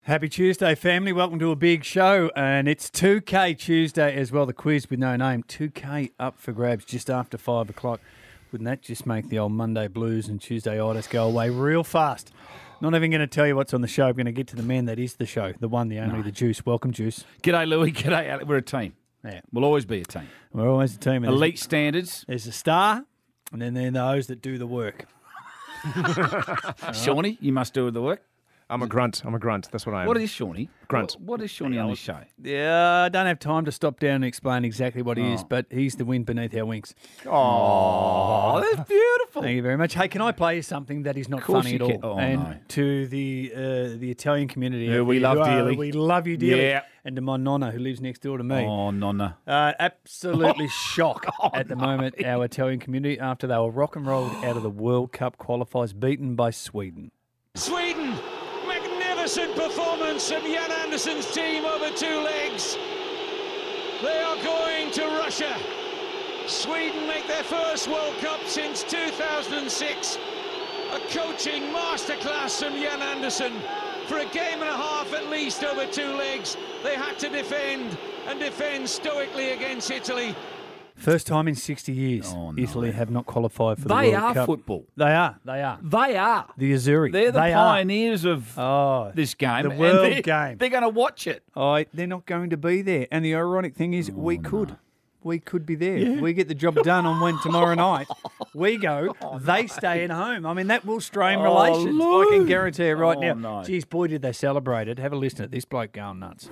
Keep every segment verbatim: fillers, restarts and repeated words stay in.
Happy Tuesday, family. Welcome to a big show. And it's two K Tuesday as well. The quiz with no name. two K up for grabs just after five o'clock. Wouldn't that just make the old Monday blues and Tuesday itis go away real fast? Not even going to tell you what's on the show. I'm going to get to the man that is the show. The one, the only, no. the Juice. Welcome, Juice. G'day, Louis. G'day, Alex. We're a team. Yeah. We'll always be a team. We're always a team. Elite there's, standards. There's a star, and then there are those that do the work. Shawnee, you must do the work. I'm a grunt. I'm a grunt. That's what I am. What is Shawnee? Grunt. What, what is Shawnee on this show? Yeah, I don't have time to stop down and explain exactly what he oh. is, but he's the wind beneath our wings. Oh, that's beautiful. Thank you very much. Hey, can I play you something that is not funny at all? Oh, and no. to the uh, the Italian community, who we love who dearly. Are, we love you dearly. Yeah. And to my nonna who lives next door to me. Oh, nonna. Uh, absolutely shock oh, at the no. moment, our Italian community, after they were rock and rolled out of the World Cup qualifiers, beaten by Sweden. Sweden! Magnificent performance of Jan Andersson's team over two legs. They are going to Russia. Sweden make their first World Cup since two thousand six. A coaching masterclass from Jan Andersson. For a game and a half at least over two legs, they had to defend and defend stoically against Italy. First time in sixty years, oh, no. Italy have not qualified for the they World are Cup. Football. They are. They are. They are. The Azzurri. They're the they pioneers are. of oh, this game. The world and they're, game. They're going to watch it. Oh, they're not going to be there. And the ironic thing is, oh, we no. could. We could be there. Yeah. We get the job done on when tomorrow night. We go, oh, they no. stay at home. I mean, that will strain oh, relations. Lord. I can guarantee it right oh, now. No. Geez, boy, did they celebrate it. Have a listen to this bloke going nuts.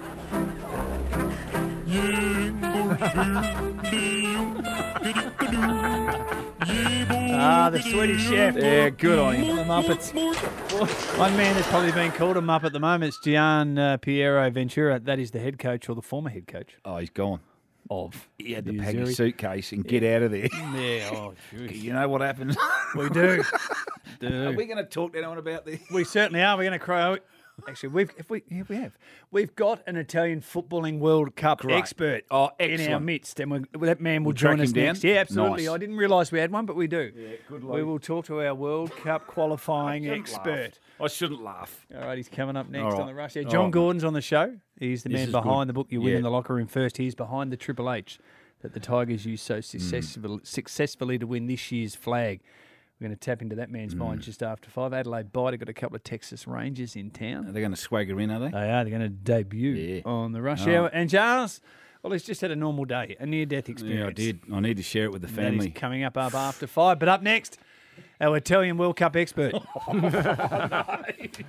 Ah, the Swedish chef. Yeah, good on him. The Muppets. One man that's probably been called a Muppet at the moment is Gian uh, Piero Ventura. That is the head coach or the former head coach. Oh, he's gone. Of he had to the pack Azzurri. his suitcase and get out of there. Yeah, oh, geez. You know what happens? We do. do. Are we going to talk to anyone about this? We certainly are. We're going to cry. Actually, we've if we yeah, we have we've got an Italian footballing World Cup Great. expert oh, in our midst, and we, that man will we'll join us down. next. Yeah, absolutely. Nice. I didn't realise we had one, but we do. Yeah, good luck. We will talk to our World Cup qualifying I expert. Laugh. I shouldn't laugh. All right, he's coming up next right. on the Rush. Yeah, John right. Gordon's on the show. He's the this man is behind good. the book You Win yeah. in the Locker Room First. He's behind the Triple H that the Tigers used so successfully, mm. successfully to win this year's flag. We're going to tap into that man's mm. mind just after five. Adelaide Bite have got a couple of Texas Rangers in town. Are they going to swagger in, are they? They are. They're going to debut yeah. on the Rush oh. Hour. And Charles, well, he's just had a normal day, a near-death experience. Yeah, I did. I need to share it with the family. That is coming up, up after five. But up next, our Italian World Cup expert. Oh, no.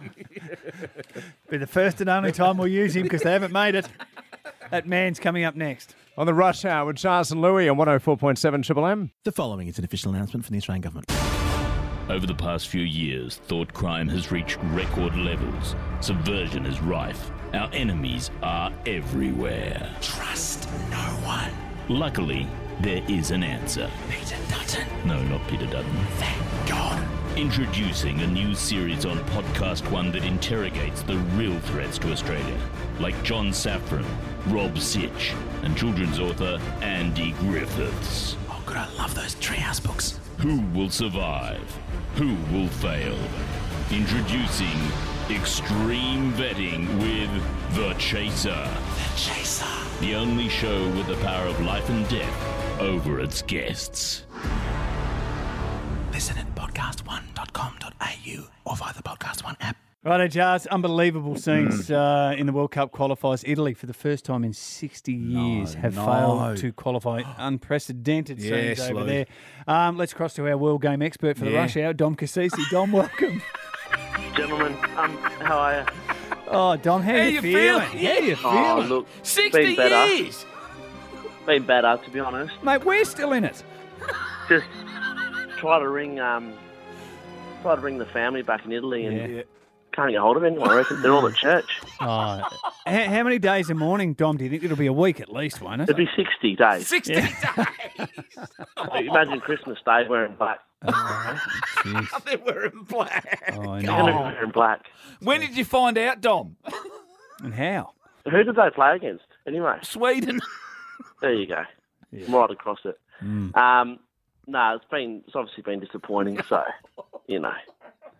Be the first and only time we'll use him because they haven't made it. That man's coming up next. On the Rush Hour with Charles and Louis on one oh four point seven Triple M. The following is an official announcement from the Australian Government. Over the past few years, thought crime has reached record levels. Subversion is rife. Our enemies are everywhere. Trust no one. Luckily, there is an answer. Peter Dutton. No, not Peter Dutton. Thank God. Introducing a new series on Podcast One that interrogates the real threats to Australia, like John Safran, Rob Sitch, and children's author Andy Griffiths. Oh, God, I love those Treehouse books. Who will survive? Who will fail? Introducing Extreme Vetting with The Chaser. The Chaser. The only show with the power of life and death over its guests. Listen at podcast one dot com dot a u or via the Podcast One app. Righto, Charles. Unbelievable scenes uh, in the World Cup qualifiers. Italy, for the first time in sixty years, no, have no. failed to qualify. Unprecedented scenes Yes, over Lou. there. Um, let's cross to our World Game expert for the Yeah. Rush Hour, Dom Cassisi. Dom, welcome. Gentlemen, um, how are you? Oh, Dom, how, How you you feeling? feeling? How you Oh, feeling? look, sixty been better. years! Been better, to be honest. Mate, we're still in it. Just try to ring, um, try to ring the family back in Italy and Yeah. can't get hold of anyone. I reckon they're all at church. Oh, how, how many days a morning, Dom, do you think it'll be? A week at least, won't it? It'd be sixty days. sixty Yeah. days! Imagine Christmas Day wearing black. Oh, jeez. They're wearing black. Oh, I They're know. going to be wearing black. When did you find out, Dom? And how? Who did they play against? Anyway, Sweden. there you go. Yeah. I'm right across it. Mm. Um, no, it's been, it's obviously been disappointing. So, you know,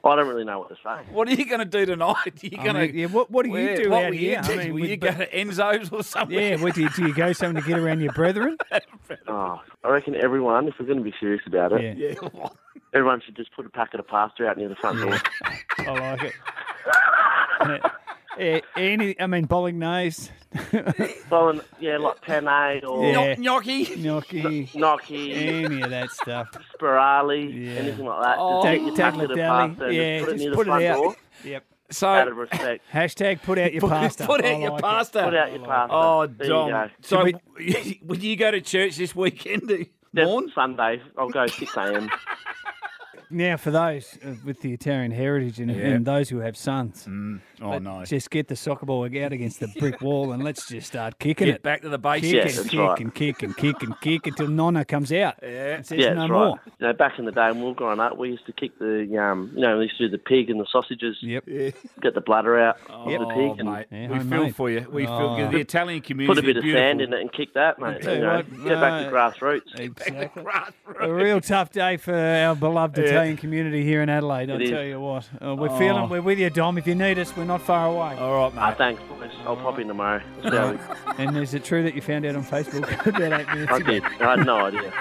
I don't really know what to say. What are you going to do tonight? You I going mean, to? yeah, what, what do you do what out will here? You do? I mean, will with you ba- go to Enzo's or something? Yeah, what do you, do you go somewhere to get around your brethren? Oh, I reckon everyone, if we're going to be serious about it, Yeah, Yeah. everyone should just put a packet of pasta out near the front door. I like it. Uh, yeah, any, I mean, bolognese, Well, yeah, like penne or Yeah. Gnocchi. gnocchi, gnocchi, any of that stuff. spirali, Yeah. anything like that. Oh, Just Tag, get your tag packet of deli. pasta and Yeah, just put it just near put the it front out. door Yep. So out of respect. Hashtag put out your put, pasta. put I out your like it. pasta. Put out your pasta. Oh, There you Dom. go. So, Should would you go to church this weekend? That's Morn? Sunday. I'll go six a.m. Now, for those uh, with the Italian heritage and, Yeah. and those who have sons, Oh, let- no. just get the soccer ball out against the brick wall and let's just start kicking Get it. back to the Kick basics. Yeah, and that's kick right. and kick and kick and kick until Nonna comes out Yeah. and says Yeah, no that's more. right. You know, back in the day when we were growing up, we used to kick the, um, you know, we used to do the pig and the sausages, Yep. get the bladder out Oh, of the pig and mate. Yeah, we feel homemade. for you. We Oh. feel the Italian community. put a bit is of beautiful. sand in it and kick that, mate. tell You you know, what, get back to no. grassroots. Exactly. A real tough day for our beloved Italian community here in Adelaide, I'll It tell is. you what. Uh, we're Oh. feeling, we're with you, Dom. If you need us, we're not far away. All right, Ah, mate. thanks, boys. I'll pop in tomorrow. So, And is it true that you found out on Facebook about eight minutes I ago? did. I had no idea.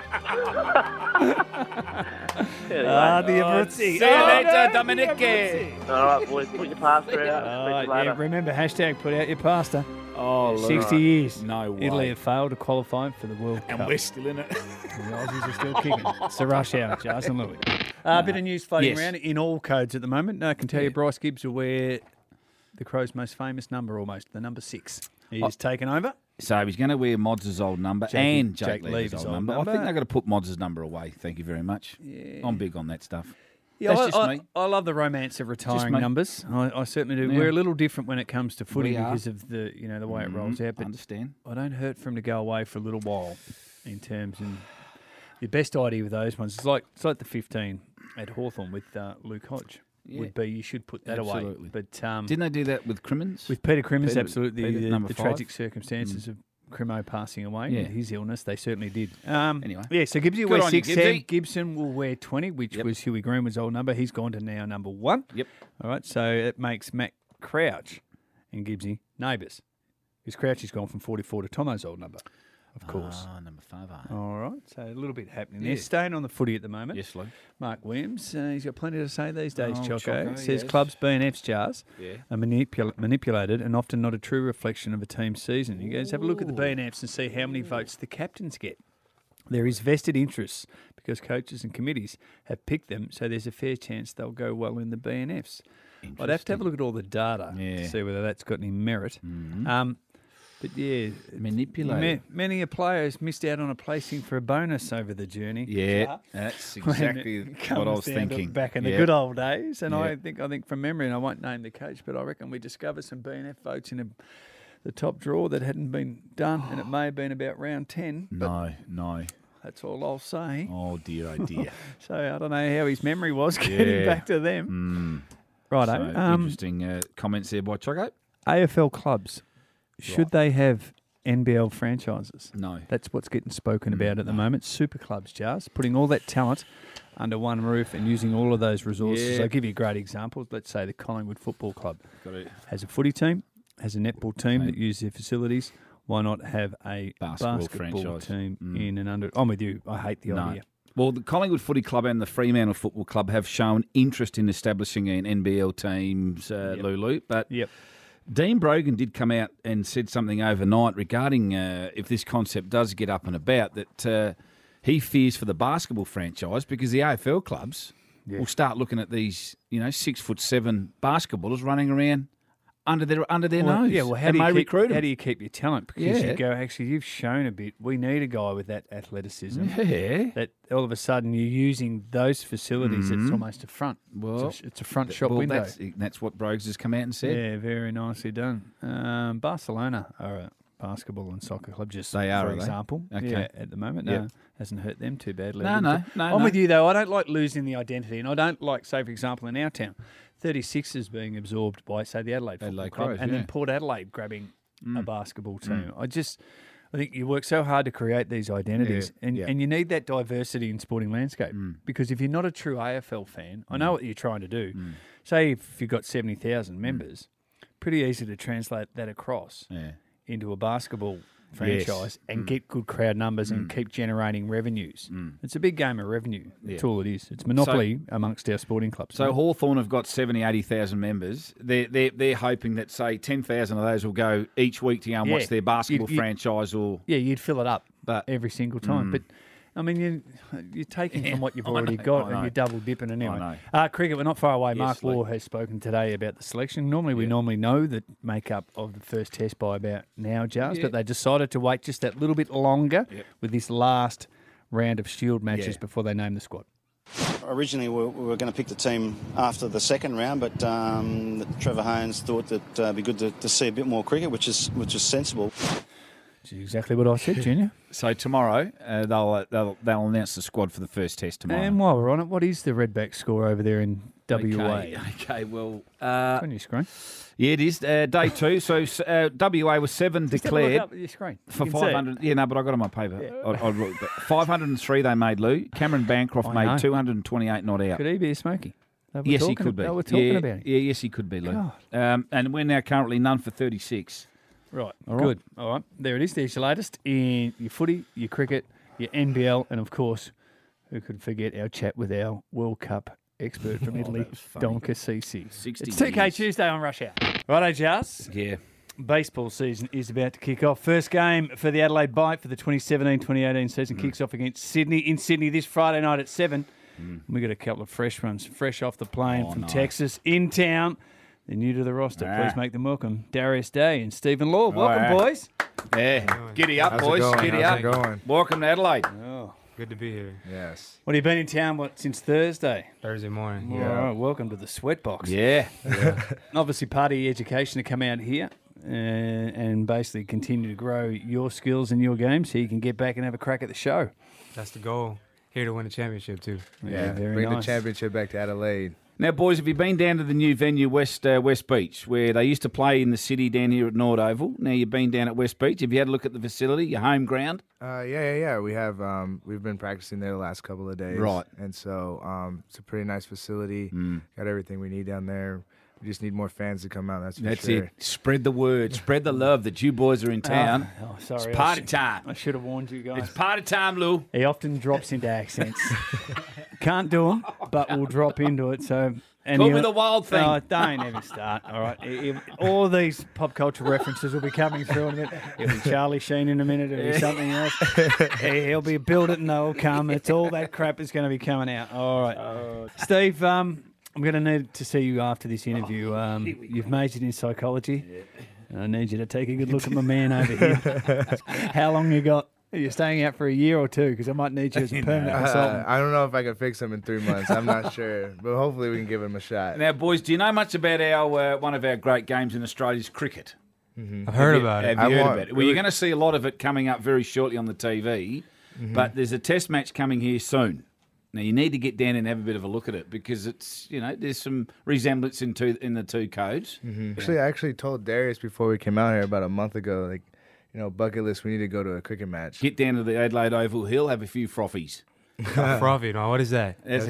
Anyway, Ah, the Oh, Abruzzi. see you Oh, later, no, the Dominique. Abruzzi. all right, boys. Put your pasta out. All Speak right, to you yeah, later. remember, hashtag put out your pasta. Oh, look. sixty years. No way. Italy have failed to qualify for the World And Cup. we're still in it. The Aussies are still kicking. It's the rush hour, Jars and Louis. Uh, a bit of news floating Yes. around in all codes at the moment. I can tell you Bryce Gibbs will wear the Crows' most famous number almost, the number six. He's taken over. So he's going to wear Mods' old number Jake- and Jake, Jake Lever's Lever's old old number. number. I think they're going to put Mods' number away. Thank you very much. I'm big on that stuff. Yeah, That's I, just I, me. I love the romance of retiring me. numbers. I, I certainly do. Yeah. We're a little different when it comes to footy We are. because of the you know the way it rolls out. But Understand? I don't hurt for him to go away for a little while. In terms and the best idea with those ones is like it's like the fifteen at Hawthorn with uh, Luke Hodge Yeah. would be you should put that Absolutely. away. But um, Didn't they do that with Crimmins? with Peter Crimmins, Peter- absolutely Peter, the, number the five. tragic circumstances of Crimo passing away Yeah. and his illness, they certainly did. Um, Anyway. yeah, so Gibbsy Good wears on you, sixteen. Gibbsy. Gibson will wear twenty, which Yep. was Huey Greenwood's old number. He's gone to now number one. Yep. All right, so it makes Matt Crouch and Gibbsy neighbours. Because Crouch has gone from forty-four to Tomo's old number, of course. Ah, number five. ah. All right, so a little bit happening Yeah. there. Staying on the footy at the moment. Yes, Lou. Mark Williams, uh, he's got plenty to say these days, Oh, Choco. Choco, Says yes. clubs, B and F's jars Yeah. are manipul- manipulated and often not a true reflection of a team's season. He goes, have a look at the B and F's and see how many votes the captains get. There is vested interests because coaches and committees have picked them, so there's a fair chance they'll go well in the B and F's. I'd have to have a look at all the data Yeah. to see whether that's got any merit. Mhm. Um, but yeah, Manipulated. ma- many a players missed out on a placing for a bonus over the journey. Yeah, that's When exactly it what I comes was down to thinking. back in the Yeah. good old days. And I Yeah. think I think from memory, and I won't name the coach, but I reckon we discovered some B and F votes in a, the top draw that hadn't been done, and it may have been about round ten. But No, no. that's all I'll say. Oh dear, oh dear. So I don't know how his memory was getting Yeah. back to them. mm. Righto. So, um, interesting uh, comments there by Choco. A F L clubs, should they have N B L franchises? No. That's what's getting spoken about at the moment. Super clubs, Jars, putting all that talent under one roof and using all of those resources. Yeah. I'll give you a great example. Let's say the Collingwood Football Club Got it. has a footy team, has a netball team Team. that uses their facilities. Why not have a Basketball basketball, franchise. team Mm. in and under? I'm with you. I hate the No. idea. Well, the Collingwood Footy Club and the Fremantle Football Club have shown interest in establishing an N B L teams, uh, Yep. Lulu. But Yep. Dean Brogan did come out and said something overnight regarding uh, if this concept does get up and about, that uh, he fears for the basketball franchise because the A F L clubs will start looking at these, you know, six foot seven basketballers running around under their under their Well, nose. yeah, well, how and do, you may keep, recruit how them. do you keep your talent? Because Yeah. you go, actually, you've shown a bit. We need a guy with that athleticism. Yeah. That all of a sudden you're using those facilities. It's almost a front. Well, it's a, it's a front shop well, window. That's, that's what Brogues has come out and said. Yeah, very nicely done. Um, Barcelona are a basketball and soccer club, just They are, for are they? example. Okay. Yeah, at the moment. Yep. No, hasn't hurt them too badly. No, no, no, I'm no. with you, though. I don't like losing the identity, and I don't like, say, for example, in our town, thirty-sixers being absorbed by, say, the Adelaide Football Adelaide Club, Crows, and yeah. then Port Adelaide grabbing Mm. a basketball team. I just... I think you work so hard to create these identities, Yeah, and, yeah. and you need that diversity in sporting landscape. Because if you're not a true A F L fan, I know what you're trying to do. Say if you've got seventy thousand members, pretty easy to translate that across Yeah. into a basketball franchise and get good crowd numbers and keep generating revenues. It's a big game of revenue. That's all it is. It's monopoly amongst our sporting clubs. So Hawthorn have got seventy, eighty thousand members. They're, they're, they're hoping that, say, ten thousand of those will go each week to go and Yeah. watch their basketball You- you- franchise or... yeah, you'd fill it up But- every single time. But I mean, you, you're taking Yeah, from what you've I already know, got I and know. you're double dipping anyway. know. Uh, cricket, we're not far away. Yes, Mark Lee. Waugh has spoken today about the selection. Normally, we normally know the makeup of the first test by about now, Jars, Yeah. but they decided to wait just that little bit longer Yep. with this last round of Shield matches Yeah. before they name the squad. Originally, we we were going to pick the team after the second round, but um, Trevor Haynes thought that uh, it'd be good to, to see a bit more cricket, which is which is sensible. Which is exactly what I said, Junior. So tomorrow, uh, they'll, uh, they'll they'll announce the squad for the first test tomorrow. And while we're on it, what is the Redback score over there in W A? Okay, okay, well... Uh, It's on your screen. yeah, it is. Uh, day two. So uh, W A was seven Just have a look declared up at your screen. You for can see it. five hundred. Yeah, no, but I got it on my paper. I, I, wrote- but five hundred three they made, Lou. Cameron Bancroft I know. made two hundred twenty-eight not out. Could he be a smoky? They were Yes, he talking- could be. They were talking yeah, about him. Yeah, yes, he could be, Lou. God. Um, and we're now currently none for thirty-six. Right, All right. good. All right, there it is. There's your latest in your footy, your cricket, your N B L, and of course, who could forget our chat with our World Cup expert from Italy, that was funny. Don Cassisi. sixty It's two K years. Tuesday on Rush Hour. Righto, Jas. Yeah. Baseball season is about to kick off. First game for the Adelaide Bite for the twenty seventeen twenty eighteen season Mm. kicks off against Sydney in Sydney this Friday night at seven. We got a couple of fresh ones, fresh off the plane Oh, from nice. Texas in town. They're new to the roster. Ah. Please make them welcome. Darius Day and Stephen Law. Welcome, yeah. boys. Yeah. Giddy up, How's it boys. going? Giddy How's up. it going? Welcome to Adelaide. Oh. Good to be here. Yes. What have you been in town, what, since Thursday? Thursday morning. All right, welcome to the Sweatbox. Yeah. Obviously, part of your education to come out here uh, and basically continue to grow your skills and your game so you can get back and have a crack at the show. That's the goal. Here to win the championship, too. Yeah, very bring nice. the championship back to Adelaide. Now, boys, have you been down to the new venue, West uh, West Beach, where they used to play in the city down here at Nord Oval? Now you've been down at West Beach. Have you had a look at the facility, your home ground? Uh, yeah, yeah, yeah. We have um, we've been practicing there the last couple of days, Right. And so um, it's a pretty nice facility. Mm. Got everything we need down there. We just need more fans to come out. That's for That's sure. it. Spread the word. Spread the love that you boys are in town. Oh, sorry. It's party I should- time. I should have warned you guys. It's party time, Lou. He often drops into accents. Can't do them, but we'll drop into it. So, and Call you- me the wild thing. No, don't even start. All right, If- all these pop culture references will be coming through in a minute. It'll be Charlie Sheen in a minute. It'll be something else. He- He'll be build it and they'll come. It's all that crap is going to be coming out. All right, Steve. Um, I'm going to need to see you after this interview. Um, you've majored in psychology. I need you to take a good look at my man over here. How long you got? Are you staying out for a year or two? Because I might need you as a permanent Uh, consultant. I don't know if I can fix him in three months. I'm not sure, but hopefully we can give him a shot. Now, boys, do you know much about our uh, one of our great games in Australia's cricket? I've heard Have you- about it. Have you I heard want- about it? Well, you're going to see a lot of it coming up very shortly on the T V, but there's a test match coming here soon. Now, you need to get down and have a bit of a look at it because it's, you know, there's some resemblance in, two, in the two codes. Actually, I actually told Darius before we came out here about a month ago, like, you know, bucket list, we need to go to a cricket match. Get down to the Adelaide Oval Hill, have a few frothies. Frothy, no, what is that? There's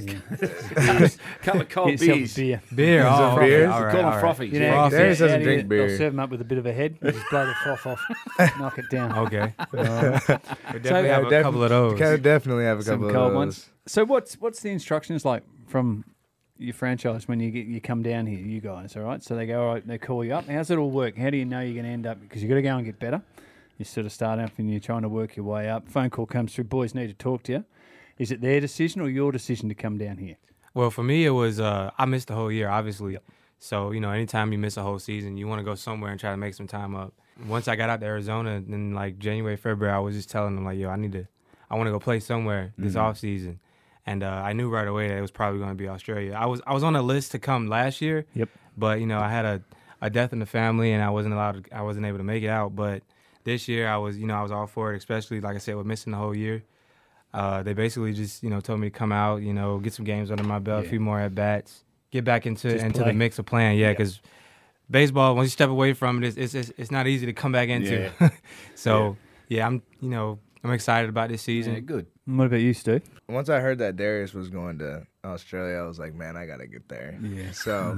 a couple of cold Get yourself a beers. beer. Beer. Some Oh, beers? okay. All right, Call them all right. frothies. You yeah. know, Frothy. Darius out doesn't here, drink beer. They'll serve them up with a bit of a head. You just blow the froth off, knock it down. Okay. we definitely So- have a Def- couple of those. Can definitely have a Some couple cold of those. ones. So what's what's the instructions like from your franchise when you get you come down here, you guys? All right. So they go, all right, they call you up. How's it all work? How do you know you're going to end up? Because you got to go and get better. You sort of start off and you're trying to work your way up. Phone call comes through. Boys need to talk to you. Is it their decision or your decision to come down here? Well, for me, it was uh, I missed the whole year, obviously. So, you know, anytime you miss a whole season, you want to go somewhere and try to make some time up. Once I got out to Arizona in like January, February, I was just telling them, like, yo, I need to, I want to go play somewhere this off season. And uh, I knew right away that it was probably going to be Australia. I was I was on a list to come last year. Yep. But, you know, I had a, a death in the family and I wasn't allowed to, I wasn't able to make it out. But this year I was, you know, I was all for it, especially, like I said, with missing the whole year. Uh, they basically just, you know, told me to come out, you know, get some games under my belt, Yeah. a few more at bats, get back into Just into play. the mix of playing. Yeah, because baseball, once you step away from it, it's, it's it's it's not easy to come back into. so yeah, I'm you know I'm excited about this season. Yeah, good. What about you, Steve? Once I heard that Darius was going to Australia, I was like, man, I got to get there. Yeah. So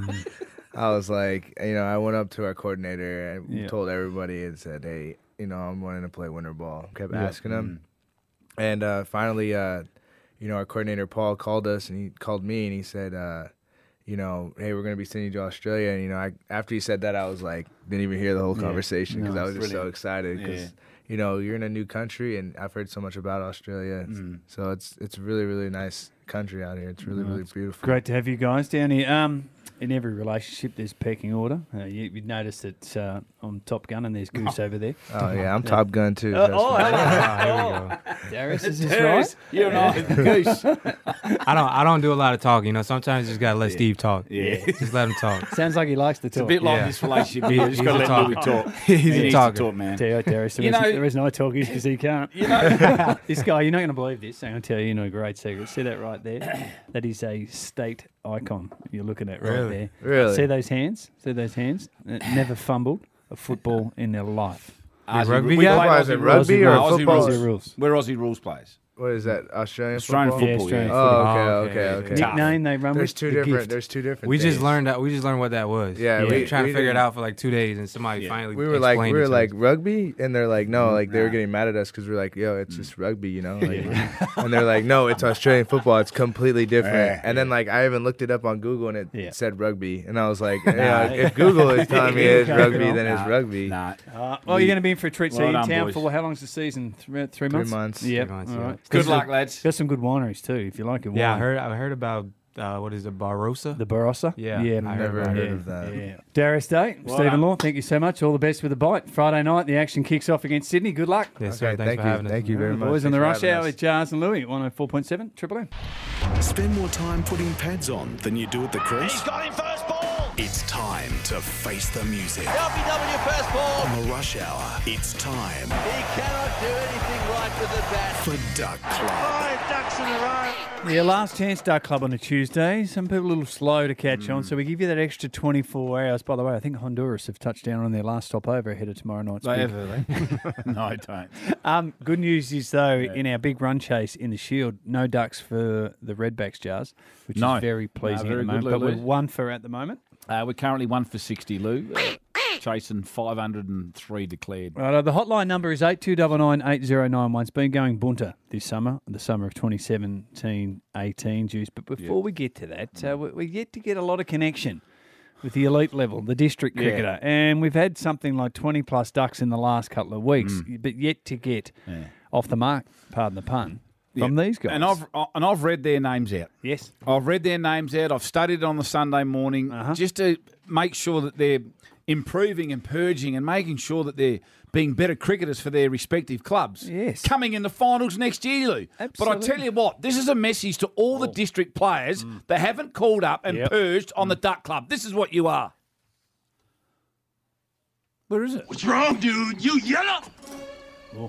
I was like, you know, I went up to our coordinator and Yeah. told everybody and said, hey, you know, I'm wanting to play winter ball. Kept Yeah. asking him. And uh, finally, uh, you know, our coordinator, Paul, called us and he called me and he said, uh, you know, hey, we're going to be sending you to Australia. And, you know, I, after he said that, I was like, didn't even hear the whole Yeah. conversation because No, I was just so brilliant. excited because, Yeah. you know, you're in a new country and I've heard so much about Australia. Mm. So it's it's a really, really nice country out here. It's really, No, really it's beautiful. Great to have you guys down here. Um, in every relationship, there's pecking order. Uh, you, you'd notice that uh, on Top Gun and there's Goose over there. Oh, yeah, I'm Top Gun too. Uh, trust oh, me. hello. Ah, here we go. Darius, is this Darius, right? you and I, Goose. I don't I don't do a lot of talking. You know, sometimes you just gotta let Steve talk. Yeah. Just let him talk. Sounds like he likes to It's a talk. bit like Yeah. this relationship. He- You just he's got to a let talker. Louis talk. He's he a needs talker. to talk, man. Tell you what, Darius, the You reason, know- the reason I talk is because he can't. You know, This guy, you're not going to believe this. I'm going to tell you, you know, a great secret. See that right there? That is a state icon you're looking at right Really? there. Really? See those hands? See those hands? Uh, Never fumbled a football in their life. Aussie- rugby we guy? play Why is Aussie it rules. rugby or No, Aussie football? rules. Aussie rules. We're Aussie rules players. What is that? Australian Australian football? Yeah, football, Australian yeah. Oh, okay, Oh, okay, okay. okay. Nickname they run There's with? two The different. gift. There's two different. We just things. learned that we just learned what that was. Yeah, we we- were trying we to figure did- it out for like two days, and somebody Yeah. finally We were like, we explained were it to like us. rugby, and they're like, no, like they were Nah. getting mad at us because we are like, yo, it's just rugby, you know. Like, and they're like, no, it's Australian football. It's completely different. Yeah. And then like I even looked it up on Google, and it Yeah. said rugby, and I was like, you know, if Google is telling me it's Yeah. rugby, then it's Nah, rugby. Nah. Uh, well, you're going to be in for a treat. So Well you're in done, town boys. for how long's the season? Three, three months? months. Yep. Three months, All yeah. right. Good Got luck, some- lads. Got some good wineries too, if you like it. Yeah, I wine. heard I heard about uh, what is it, Barossa? The Barossa? Yeah, Yeah, I Never about heard it. of that. Yeah. Darius Day, Well Stephen done. Law, thank you so much. All the best with the bite. Friday night, the action kicks off against Sydney. Good luck. Yes, sir. Okay, Thanks thank for you, having us. thank you very much. Boys on the Thanks rush for having hour us. with Jars and Louie, one oh four point seven Triple M. Spend more time putting pads on than you do at the crease? He's got him first ball. It's time to face the music. L B W first ball. On the rush hour, it's time He cannot do anything right with the bat. for Duck Club. Five ducks in a row. Yeah, last chance Duck Club on a Tuesday. Some people a little slow to catch on, so we give you that extra twenty-four hours. By the way, I think Honduras have touched down on their last stop over ahead of tomorrow night's They big- ever, they? No, I don't. Um, good news is, though, in our big run chase in the Shield, no ducks for the Redbacks, Jars, which No. is very pleasing very at the good, moment. But Lou. we're one for at the moment. Uh, we're currently one for sixty, Lou. Uh, chasing five hundred three declared. Right, uh, the hotline number is eight two nine nine, eight zero nine one. It's been going bunter this summer, the summer of twenty seventeen eighteen, Juice. But before we get to that, uh, we- we're yet to get a lot of connection with the elite level, the district Yeah. cricketer. And we've had something like twenty plus ducks in the last couple of weeks, Mm. but yet to get Yeah. off the mark, pardon the pun, from Yeah. these guys. And I've uh, and I've read their names out. Yes. I've read their names out. I've studied it on the Sunday morning Uh-huh. just to make sure that they're improving and purging and making sure that they're being better cricketers for their respective clubs. Yes. Coming in the finals next year, Lou. But I Absolutely. tell you what, this is a message to all the district players that haven't called up and Yep. purged on the Duck Club. This is what you are. Where is it? What's wrong, dude? You yellow? Oh,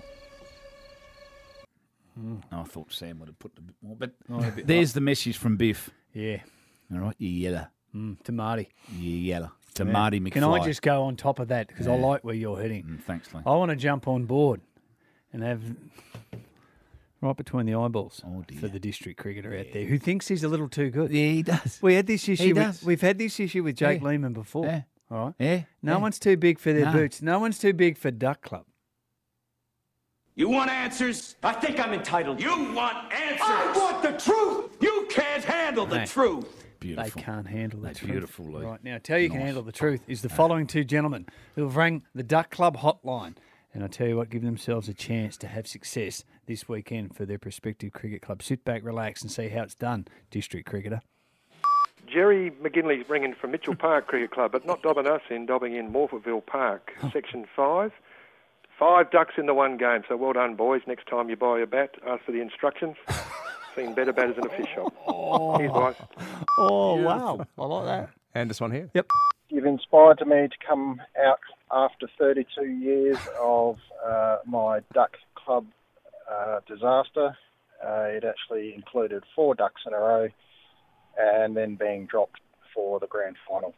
I thought Sam would have put a bit more, but there's the message from Biff. Yeah. All right, you yeller. Mm, to Marty. You yeller. To Yeah. Marty McFly. Can I just go on top of that? Because I like where you're heading. Mm, thanks, Lee. I want to jump on board and have right between the eyeballs Oh, dear. for the district cricketer out there who thinks he's a little too good. Yeah, he does. We had this issue. does. With, we've had this issue with Jake Yeah. Lehman before. Yeah. All right. Yeah. No yeah. one's too big for their No. boots. No one's too big for Duck Club. You want answers? I think I'm entitled. You want answers? I want the truth. You can't handle the Mate. truth. Beautiful. They can't handle the That's truth. beautiful, Lee. Right now, tell you can Nice. handle the truth is the following two gentlemen who have rang the Duck Club hotline. And I tell you what, give themselves a chance to have success this weekend for their prospective cricket club. Sit back, relax, and see how it's done, district cricketer. Jerry McGinley's ringing from Mitchell Park Cricket Club, but not dobbing us in, dobbing in Morphettville Park, Section five. Five ducks in the one game, so well done, boys. Next time you buy a bat, ask for the instructions. Seen better batters in a fish shop. Here's boys. Oh, wow. I like that. And this one here. Yep. You've inspired me to come out after thirty-two years of uh, my duck club uh, disaster. Uh, it actually included four ducks in a row and then being dropped for the grand final.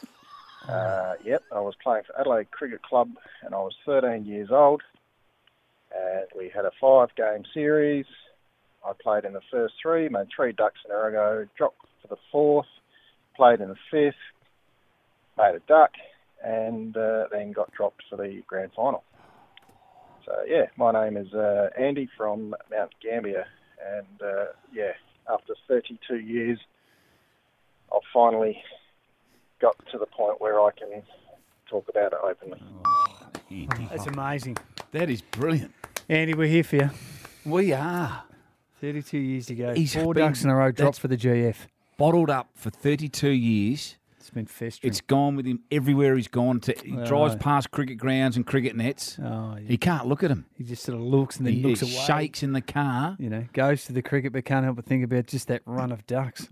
Uh, yep, I was playing for Adelaide Cricket Club and I was thirteen years old. and we had a five-game series. I played in the first three, made three ducks in a row, dropped for the fourth, played in the fifth, made a duck, and uh, then got dropped for the grand final. So, yeah, my name is uh, Andy from Mount Gambier, and, uh, yeah, after thirty-two years, I've finally got to the point where I can talk about it openly. Oh, That's amazing. That is brilliant. Andy, we're here for you. We are. thirty-two years ago. He's Four been- ducks in a row dropped that's for the G F. Bottled up for thirty-two years. It's been festering. It's gone with him everywhere he's gone. To, he Oh. drives past cricket grounds and cricket nets. Oh, yeah. He can't look at him. He just sort of looks and then He, looks he away. shakes in the car. You know, goes to the cricket but can't help but think about just that run of ducks.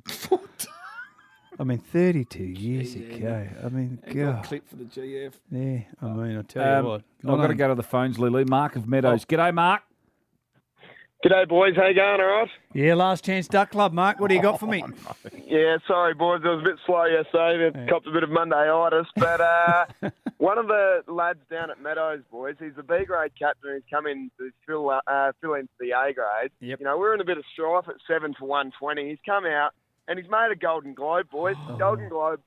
I mean, thirty-two years ago. I mean, He got a God. clip for the G F. Yeah, I mean, I'll tell Um, you what. I've got to go to the phones, Lulu. Mark of Meadows. G'day, Mark. G'day, boys. How you going, all right? Yeah, last chance duck club, Mark. What do you got for me? Yeah, sorry, boys. I was a bit slow yesterday. I copped a bit of Monday-itis. But uh, one of the lads down at Meadows, boys, he's the B-grade captain. He's come in to fill, uh, fill into the A-grade. Yep. You know, we're in a bit of strife at seven for one twenty. He's come out, and he's made a Golden Globe, boys. Oh. Golden Globe.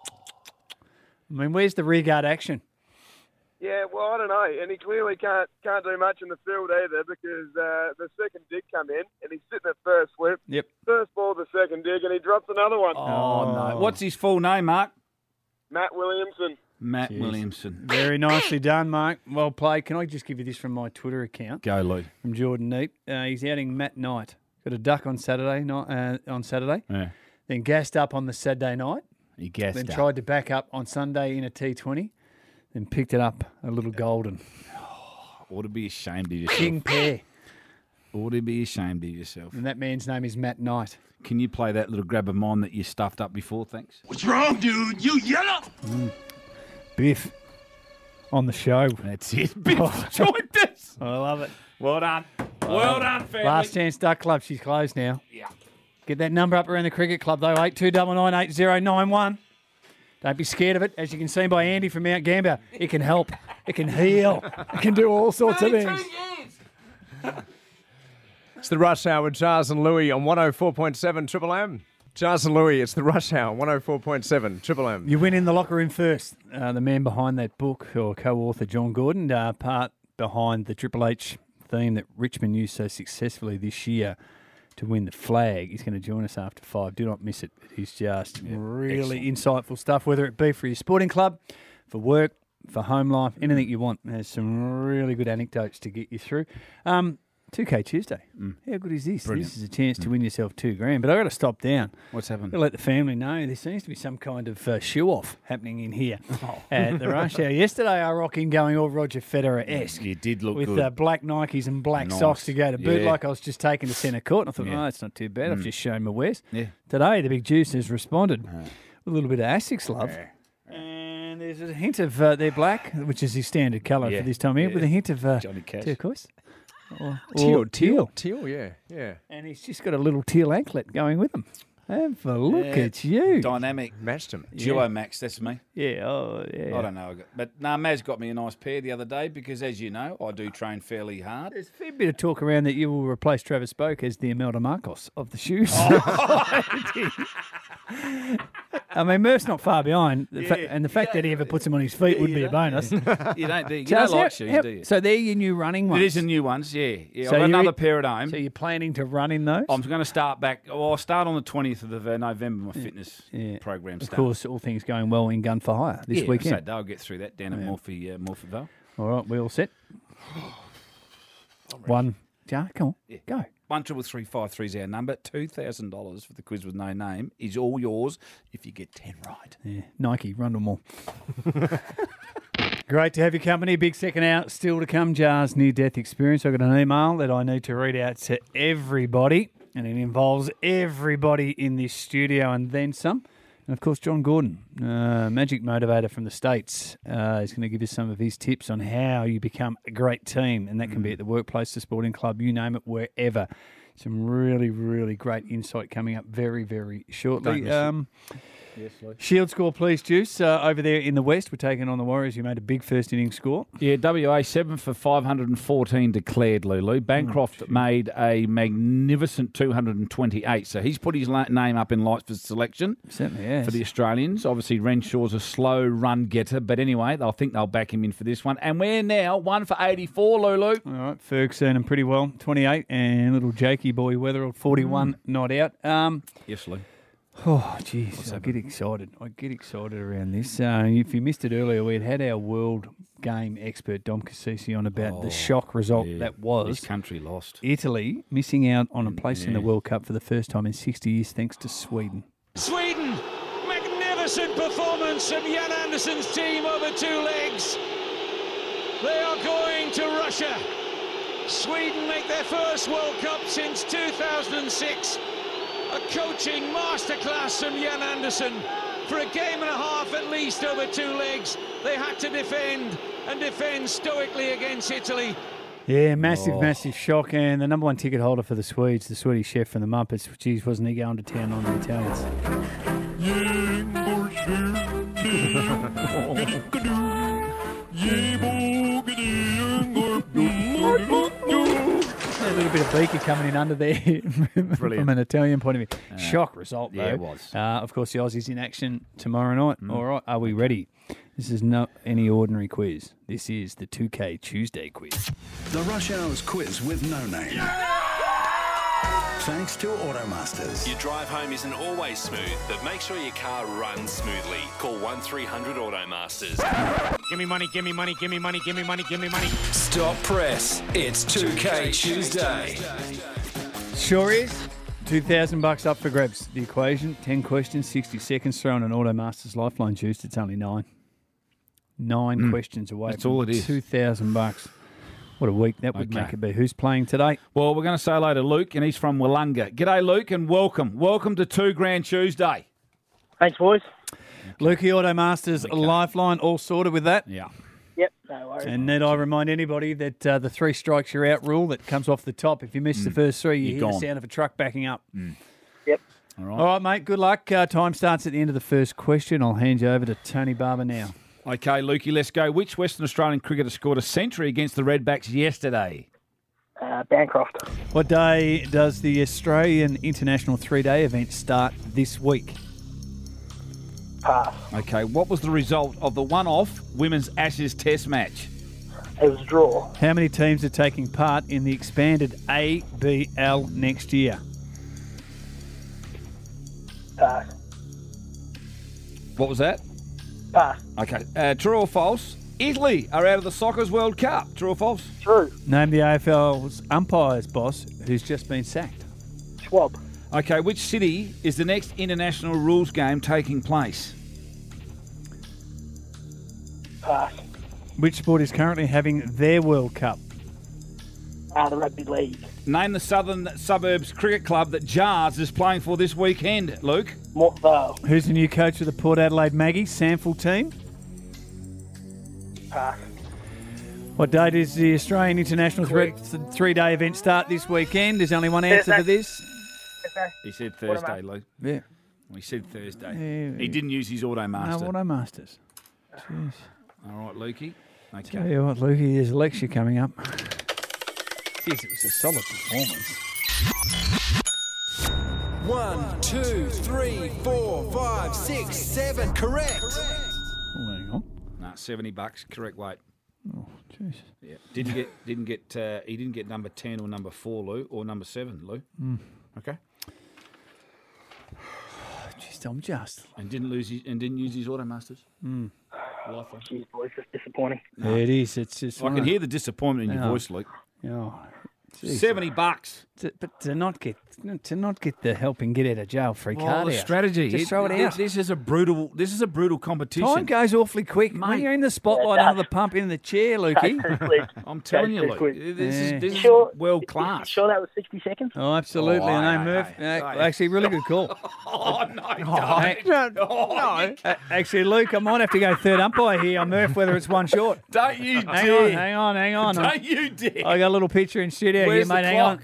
I mean, where's the rearguard action? Yeah, well, I don't know. And he clearly can't can't do much in the field either because uh, the second dig come in, and he's sitting at first slip. Yep. First ball, the second dig, and he drops another one. Oh, no. What's his full name, Mark? Matt Williamson. Matt Jeez. Williamson. Very nicely done, Mark. Well played. Can I just give you this from my Twitter account? Go, Lou. From Jordan Neep. Uh, he's outing Matt Knight. Got a duck on Saturday night. Uh, on Saturday. Yeah. Then gassed up on the Saturday night. He gassed Then up. tried to back up on Sunday in a T twenty. Then picked it up a little golden. Ought to be ashamed of yourself. King pair. Ought to be ashamed of yourself. And that man's name is Matt Knight. Can you play that little grab of mine that you stuffed up before? Thanks. What's wrong, dude? You yellow. Mm. Biff. On the show. That's it. Biff joined us. I love it. Well done. Well done, family. Last chance duck club. She's closed now. Yeah. Get that number up around the cricket club though. Eight two nine nine eight zero nine one. Don't be scared of it. As you can see by Andy from Mount Gambier, it can help. It can heal. It can do all sorts of things. It's the Rush Hour with Jars and Louie on one oh four point seven Triple M. Jars and Louie, it's the Rush Hour, one oh four point seven Triple M. You win in the locker room first. Uh, the man behind that book, or co-author John Gordon, uh, part behind the Triple H theme that Richmond used so successfully this year to win the flag. He's going to join us after five. Do not miss it. He's just really insightful stuff, whether it be for your sporting club, for work, for home life, anything you want. There's some really good anecdotes to get you through. Um, two K Tuesday. Mm. How good is this? Brilliant. This is a chance to win yourself two grand. But I've got to stop down. What's happened? I've got to let the family know there seems to be some kind of uh, shoe-off happening in here at the Rush Hour. Yesterday I rock in going all Roger Federer-esque. You did look with good. uh, black Nikes and black Nice. socks to go to boot, Yeah. like I was just taken to centre court. And I thought, Yeah. oh, that's not too bad. I've Mm. just shown my wares. Yeah. Today, the big juice has responded with a little bit of Asics love. And there's a hint of uh, they're black, which is his standard colour Yeah. for this time of year, Yeah. with a hint of uh, Johnny Cash. turquoise. Or, Teal, or teal, teal, yeah, yeah. And he's just got a little teal anklet going with him. Have a look Yeah. at you. Dynamic. Matched him. Duo Yeah. Max, that's me. Yeah, oh, yeah. I don't know. I got- But no, Maz got me a nice pair the other day because, as you know, I do train fairly hard. There's a fair bit of talk around that you will replace Travis Spoke as the Imelda Marcos of the shoes. I mean, Murph's not far behind, the Yeah, fa- and the fact that he ever puts him on his feet Yeah, would you be a don't- bonus. You don't, do you? You don't Charles, like how- shoes, how- do you? So they're your new running ones. It is the new ones, yeah. Yeah, So I've got you're- another pair at home. So you're planning to run in those? I'm going to start back. Well, I'll start on the twentieth of uh, November. My fitness Yeah. program Of starts. course, all things going well in Gun for Hire this yeah, weekend. So they'll get through that down at Yeah. Morphy, uh, Morphyville. All right, we all set? One. Jar, come on, Yeah. go. One triple three five three is our number. Two thousand dollars for the quiz with no name is all yours if you get ten right. Yeah, Nike, Rundle Mall. Great to have your company. Big second out still to come. Jar's near-death experience. I've got an email that I need to read out to everybody, and it involves everybody in this studio and then some. And, of course, John Gordon, uh, magic motivator from the States, uh, is going to give us some of his tips on how you become a great team, and that can be at the workplace, the sporting club, you name it, wherever. Some really, really great insight coming up very, very shortly. Don't miss it. Um, Yes, Lou. Shield score, please, Juice. Uh, over there in the West, we're taking on the Warriors. You made a big first inning score. Yeah, W A seven for five hundred fourteen declared, Lulu. Bancroft Oh, made a magnificent two hundred twenty-eight. So he's put his la- name up in lights for selection. Certainly has. For the Australians. Obviously, Renshaw's a slow run getter. But anyway, they'll think they'll back him in for this one. And we're now one for eighty-four, Lulu. All right, Ferguson and pretty well, twenty-eight. And little Jakey boy Weatherall, forty-one, Mm. not out. Um, Yes, Lou. Oh, jeez, I get excited. I get excited around this. Uh, if you missed it earlier, we had had our world game expert, Dom Cassisi, on about Oh, the shock result yeah. that was. This country lost. Italy missing out on a place in the Yeah. World Cup for the first time in sixty years thanks to Sweden. Sweden, magnificent performance of Jan Andersson's team over two legs. They are going to Russia. Sweden make their first World Cup since two thousand six. A coaching masterclass from Jan Andersson. For a game and a half at least over two legs, they had to defend and defend stoically against Italy. Yeah, massive, Oh. massive shock. And the number one ticket holder for the Swedes, the Swedish chef from the Muppets, geez, wasn't he going to town on the Italians? A little bit of Beaker coming in under there from an Italian point of view. Uh, Shock result, though. yeah, it was. Uh, of course, the Aussies in action tomorrow night. Mm. All right, are we ready? This is not any ordinary quiz. This is the two K Tuesday quiz. The Rush Hours quiz with no name. Thanks to Automasters. Your drive home isn't always smooth, but make sure your car runs smoothly. Call one three hundred Automasters. Give me money, give me money, give me money, give me money, give me money. Stop press. It's two K Tuesday. Sure is. two thousand bucks up for grabs. The equation, ten questions, sixty seconds, throwing an Automasters Lifeline juice. It's only nine. Nine Mm. questions away. That's from all it is. two thousand bucks. What a week that would Okay. make it be. Who's playing today? Well, we're going to say hello to Luke, and he's from Wollonga. G'day, Luke, and welcome. Welcome to Two Grand Tuesday. Thanks, boys. Lukey Automasters Lifeline, all sorted with that? Yeah. Yep, no worries. And need I remind anybody that uh, the three strikes you're out rule that comes off the top. If you miss the Mm. first three, you You're hear gone. the sound of a truck backing up. Yep. All right. All right, mate. Good luck. Uh, time starts at the end of the first question. I'll hand you over to Tony Barber now. Okay, Lukey, let's go. Which Western Australian cricketer scored a century against the Redbacks yesterday? Uh, Bancroft. What day does the Australian International three-day event start this week? Pass. Okay, what was the result of the one-off Women's Ashes Test match? It was a draw. How many teams are taking part in the expanded A B L next year? Pass. What was that? Pass. Okay, uh, true or false? Italy are out of the Soccer's World Cup. True or false? True. Name the A F L's umpires boss who's just been sacked. Schwab. Okay, which city is the next international rules game taking place? Pass. Which sport is currently having their World Cup? Uh, the Rugby League. Name the Southern Suburbs Cricket Club that Jars is playing for this weekend, Luke. Morton Vale. Who's the new coach of the Port Adelaide Maggie Samfel team? Pass. What date is the Australian International three- three-day event start this weekend? There's only one answer to this. He said What am I- Thursday, Luke. Yeah. He said Thursday. Yeah. He didn't use his No, Automaster. Automasters. Jeez. All right, Lukey. Tell Okay. you what, Lukey, there's a lecture coming up. Jeez, it was a solid performance. One, two, three, four, five, six, seven. Correct. Oh, hang on. Nah, seventy bucks, correct weight. Oh, jeez. Yeah. Didn't get didn't get uh, he didn't get number ten or number four, Lou, or number seven, Lou. Mm. Okay. Jeez, I'm just. And didn't lose his and didn't use his Automasters. Mm. Lifeline. Jeez, boys, that's disappointing. Yeah, it is. It's just. I can hear the disappointment in your Yeah. voice, Luke. Oh, geez. Seventy bucks. To, but to not get to not get the helping get out of jail free Well, card the out. strategy. Just It- throw it it- out. This is a brutal. This is a brutal competition. Time goes awfully quick. When Mate. you're in the spotlight Yeah, it under the pump in the chair, Lukey. I'm telling you, Goes Luke. too quick. This Yeah. is this is Sure. world You class. sure that was sixty seconds? Oh, absolutely. Oh, I know, aye, Murph. aye, Uh, aye. Actually, really good call. Oh no! Hey, don't. no, Oh, Uh, actually, Luke, I might have to go third umpire here on Murph, whether it's one short. Don't you Hang dare! on, hang on, hang on. Don't you dare! I got a little picture in studio Where's here, mate. the Hang on. clock? They're talking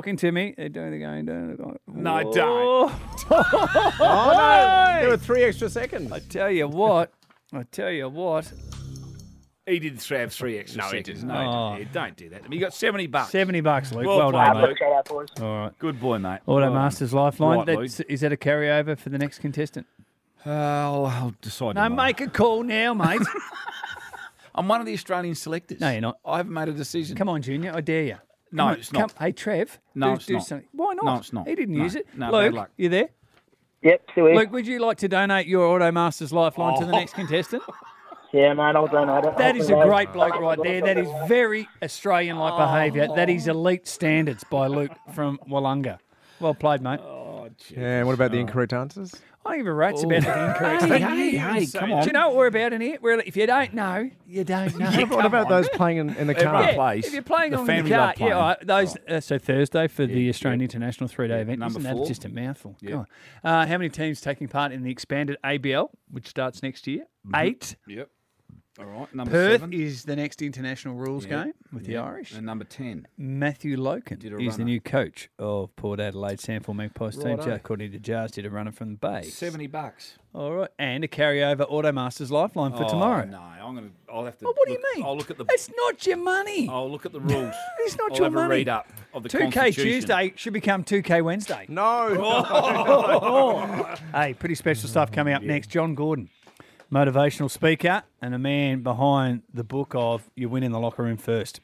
talking to me. They're doing the going down. No, Whoa. don't. Oh, no. There were three extra seconds. I tell you what. I tell you what. He did have three extra No, he seconds. didn't. No, Oh. he didn't. Don't do that. I mean, you got seventy bucks. seventy bucks, Luke. Well Well, played, done, Luke. mate. Check out, boys. All right. Good boy, mate. Auto Well done. Masters Lifeline. Right, That's, is that a carryover for the next contestant? Uh, I'll, I'll decide. No, tomorrow. make a call now, mate. I'm one of the Australian selectors. No, you're not. I haven't made a decision. Come on, Junior. I dare you. No, Come on, it's not. come- Hey, Trev. No, do, it's do not. something. Why not? No, it's not. He didn't No. use it. No, Luke, bad luck. you there? Yep, still here. Luke, would you like to donate your Auto Masters Lifeline to the Oh. next contestant? Yeah, mate, I'll donate it. That I'll is a donate it. great bloke right there. That is very Australian-like behaviour. That is elite standards by Luke from Wollonga. Well played, mate. Yeah, and what about the incorrect answers? I don't give a rat's about the incorrect. Hey, hey, hey, come on. Do you know what we're about in here? We're, if you don't know, you don't know. What, what about those playing in, in the car? Everyone Yeah, plays. if you're playing The on the family car, love playing. yeah, all right, those. Uh, so Thursday for the Yeah, Australian International three-day event. number Isn't that four. just a mouthful? Yeah. God. Uh, how many teams taking part in the expanded A B L, which starts next year? Eight. Yep. All right. Number Perth seven. is the next international rules Yeah, game with the yeah. Irish. And number ten. Matthew Loken Did a is the runner. new coach of Port Adelaide Sample Magpies team. Righto. According to Jars, did a runner from the Bay. Seventy bucks. All right, and a carryover Auto Masters Lifeline for Oh, tomorrow. No, I'm gonna. I'll have to. Well, what do you look- mean? I'll look at the. It's not your money. I'll look at the rules. It's not I'll your have money. a read up of the two K Constitution. Tuesday should become two K Wednesday. No. Hey, pretty special stuff coming up next. John Gordon, motivational speaker and a man behind the book of You Win in the Locker Room First.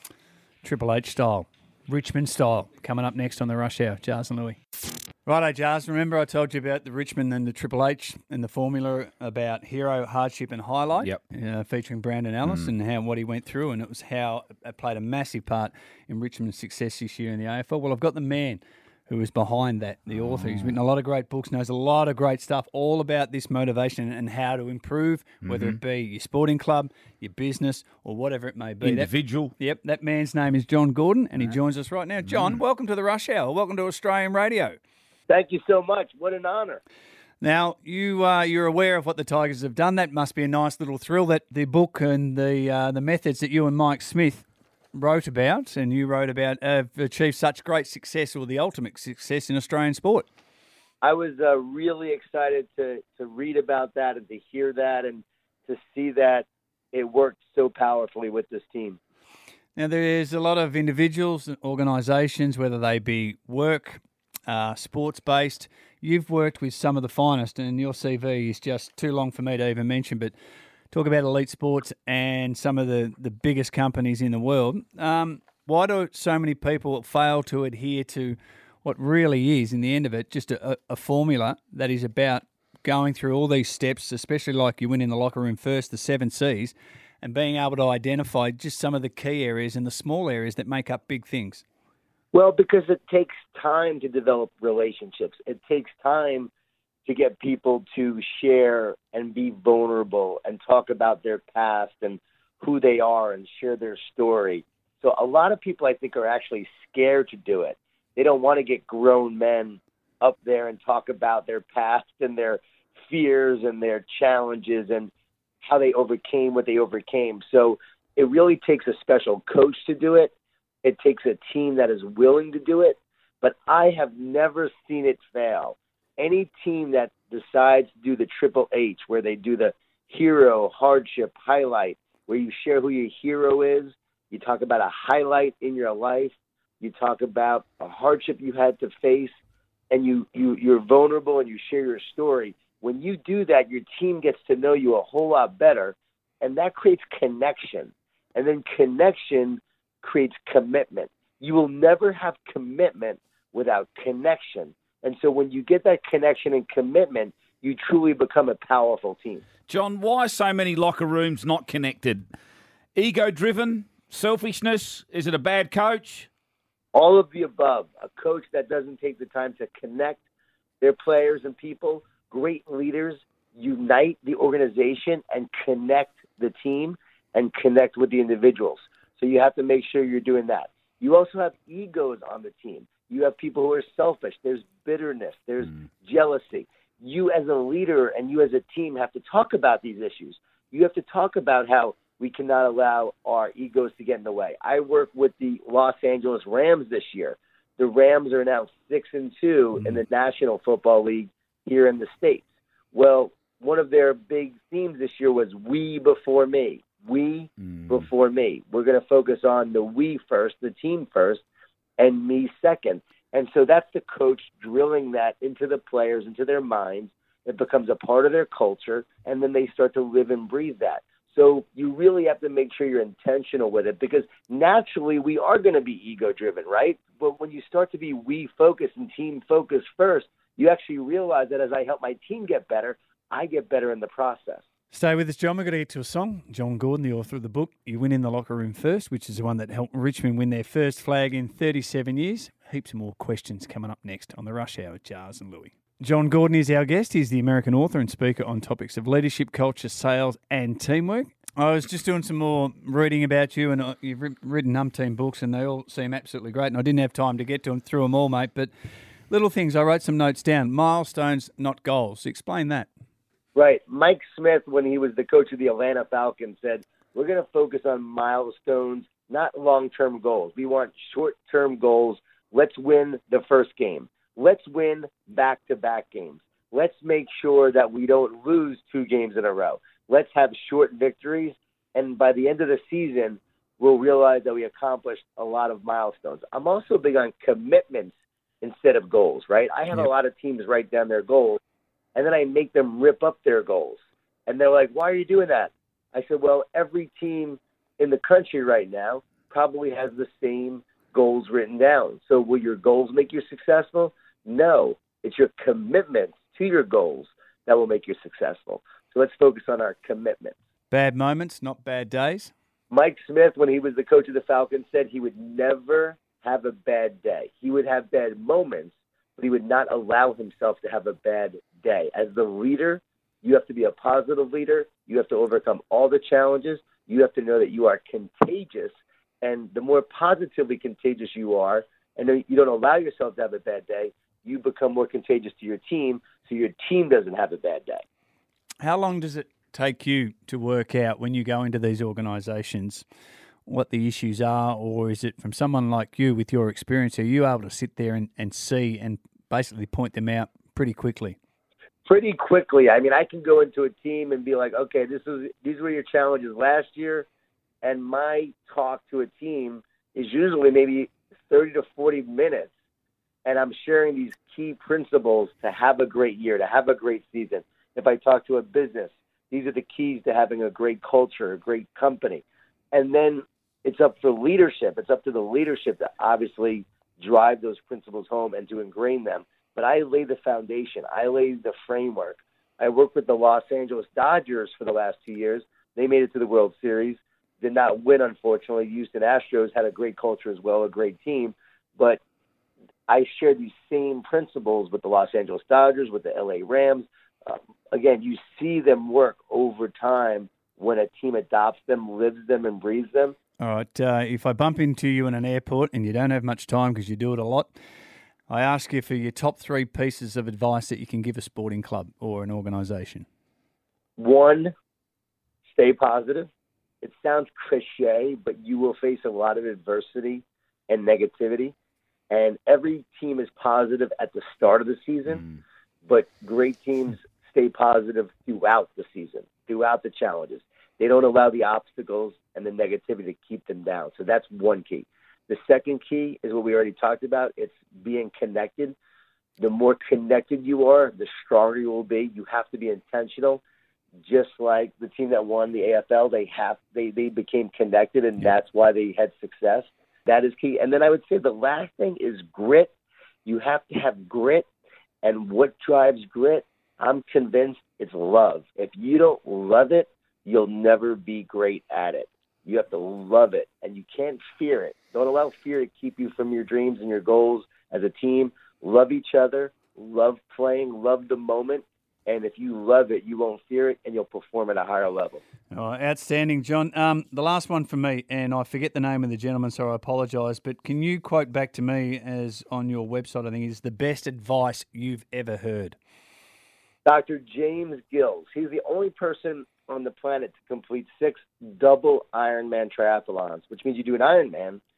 Triple H style, Richmond style, coming up next on the Rush Hour. Jars and Louis. Righto, Jars. Remember I told you about the Richmond and the Triple H and the formula about hero, hardship and highlight? Yep. Uh, featuring Brandon Ellis and how what he went through, and it was how it played a massive part in Richmond's success this year in the A F L. Well, I've got the man who is behind that, the author. He's written a lot of great books, knows a lot of great stuff, all about this motivation and how to improve, whether it be your sporting club, your business, or whatever it may be. Individual. That, yep, that man's name is John Gordon, and he joins us right now. John, welcome to the Rush Hour. Welcome to Australian Radio. Thank you so much. What an honor. Now, you, uh, you're aware of what the Tigers have done. That must be a nice little thrill, that the book and the uh, the methods that you and Mike Smith wrote about, and you wrote about, have achieved such great success, or the ultimate success in Australian sport. I was uh, really excited to, to read about that and to hear that and to see that it worked so powerfully with this team. Now, there's a lot of individuals and organisations, whether they be work, uh, sports-based. You've worked with some of the finest, and your C V is just too long for me to even mention, but talk about elite sports and some of the, the biggest companies in the world. Um, why do so many people fail to adhere to what really is, in the end of it, just a, a formula that is about going through all these steps, especially like you win in the locker room first, the seven C's, and being able to identify just some of the key areas and the small areas that make up big things? Well, because it takes time to develop relationships. It takes time to get people to share and be vulnerable and talk about their past and who they are and share their story. So a lot of people, I think, are actually scared to do it. They don't want to get grown men up there and talk about their past and their fears and their challenges and how they overcame what they overcame. So it really takes a special coach to do it. It takes a team that is willing to do it. But I have never seen it fail. Any team that decides to do the Triple H, where they do the hero, hardship, highlight, where you share who your hero is, you talk about a highlight in your life, you talk about a hardship you had to face, and you, you, you're vulnerable and you share your story. When you do that, your team gets to know you a whole lot better, and that creates connection. And then connection creates commitment. You will never have commitment without connection. And so when you get that connection and commitment, you truly become a powerful team. John, why are so many locker rooms not connected? Ego-driven? Selfishness? Is it a bad coach? All of the above. A coach that doesn't take the time to connect their players and people. Great leaders unite the organization and connect the team and connect with the individuals. So you have to make sure you're doing that. You also have egos on the team. You have people who are selfish. There's bitterness. There's mm. jealousy. You as a leader and you as a team have to talk about these issues. You have to talk about how we cannot allow our egos to get in the way. I work with the Los Angeles Rams this year. the Rams are now six and two mm-hmm. in the National Football League here in the States. Well, one of their big themes this year was we before me. We mm. before me. We're going to focus on the we first, the team first, and me second. And so that's the coach drilling that into the players, into their minds. It becomes a part of their culture, and then they start to live and breathe that. So you really have to make sure you're intentional with it, because naturally we are going to be ego-driven, right? But when you start to be we-focused and team-focused first, you actually realize that as I help my team get better, I get better in the process. Stay with us, John. We're going to get to a song. John Gordon, the author of the book, You Win in the Locker Room First, which is the one that helped Richmond win their first flag in thirty-seven years. Heaps more questions coming up next on the Rush Hour with Jars and Louie. John Gordon is our guest. He's the American author and speaker on topics of leadership, culture, sales and teamwork. I was just doing some more reading about you, and you've written umpteen books, and they all seem absolutely great. And I didn't have time to get to them through them all, mate, but little things. I wrote some notes down. Milestones, not goals. Explain that. Right. Mike Smith, when he was the coach of the Atlanta Falcons, said, we're going to focus on milestones, not long-term goals. We want short-term goals. Let's win the first game. Let's win back-to-back games. Let's make sure that we don't lose two games in a row. Let's have short victories, and by the end of the season, we'll realize that we accomplished a lot of milestones. I'm also big on commitments instead of goals, right? I have yep. a lot of teams write down their goals, and then I make them rip up their goals. And they're like, why are you doing that? I said, well, every team in the country right now probably has the same goals written down. So will your goals make you successful? No. It's your commitments to your goals that will make you successful. So let's focus on our commitments. Bad moments, not bad days. Mike Smith, when he was the coach of the Falcons, said he would never have a bad day. He would have bad moments, but he would not allow himself to have a bad day. As the leader, you have to be a positive leader. You have to overcome all the challenges. You have to know that you are contagious, and the more positively contagious you are, and you don't allow yourself to have a bad day, you become more contagious to your team, so your team doesn't have a bad day. How long does it take you to work out when you go into these organisations what the issues are, or is it from someone like you with your experience, are you able to sit there and, and see and basically point them out pretty quickly? Pretty quickly. I mean, I can go into a team and be like, okay, this is these were your challenges last year, and my talk to a team is usually maybe thirty to forty minutes, and I'm sharing these key principles to have a great year, to have a great season. If I talk to a business, these are the keys to having a great culture, a great company. And then it's up for leadership. It's up to the leadership to obviously drive those principles home and to ingrain them. But I lay the foundation. I lay the framework. I worked with the Los Angeles Dodgers for the last two years. They made it to the World Series. Did not win, unfortunately. Houston Astros had a great culture as well, a great team. But I shared these same principles with the Los Angeles Dodgers, with the L A Rams. Uh, again, you see them work over time when a team adopts them, lives them, and breathes them. All right. Uh, if I bump into you in an airport and you don't have much time because you do it a lot, I ask you for your top three pieces of advice that you can give a sporting club or an organisation. One, stay positive. It sounds cliche, but you will face a lot of adversity and negativity. And every team is positive at the start of the season, mm. but great teams stay positive throughout the season, throughout the challenges. They don't allow the obstacles and the negativity to keep them down. So that's one key. The second key is what we already talked about. It's being connected. The more connected you are, the stronger you will be. You have to be intentional. Just like the team that won the A F L, they have they, they became connected, and that's why they had success. That is key. And then I would say the last thing is grit. You have to have grit. And what drives grit? I'm convinced it's love. If you don't love it, you'll never be great at it. You have to love it, and you can't fear it. Don't allow fear to keep you from your dreams and your goals as a team. Love each other, love playing, love the moment, and if you love it, you won't fear it, and you'll perform at a higher level. Oh, outstanding, John. Um, the last one for me, and I forget the name of the gentleman, so I apologise, but can you quote back to me as on your website, I think, is the best advice you've ever heard? Doctor James Gills. He's the only person on the planet to complete six double Ironman triathlons, which means you do an Ironman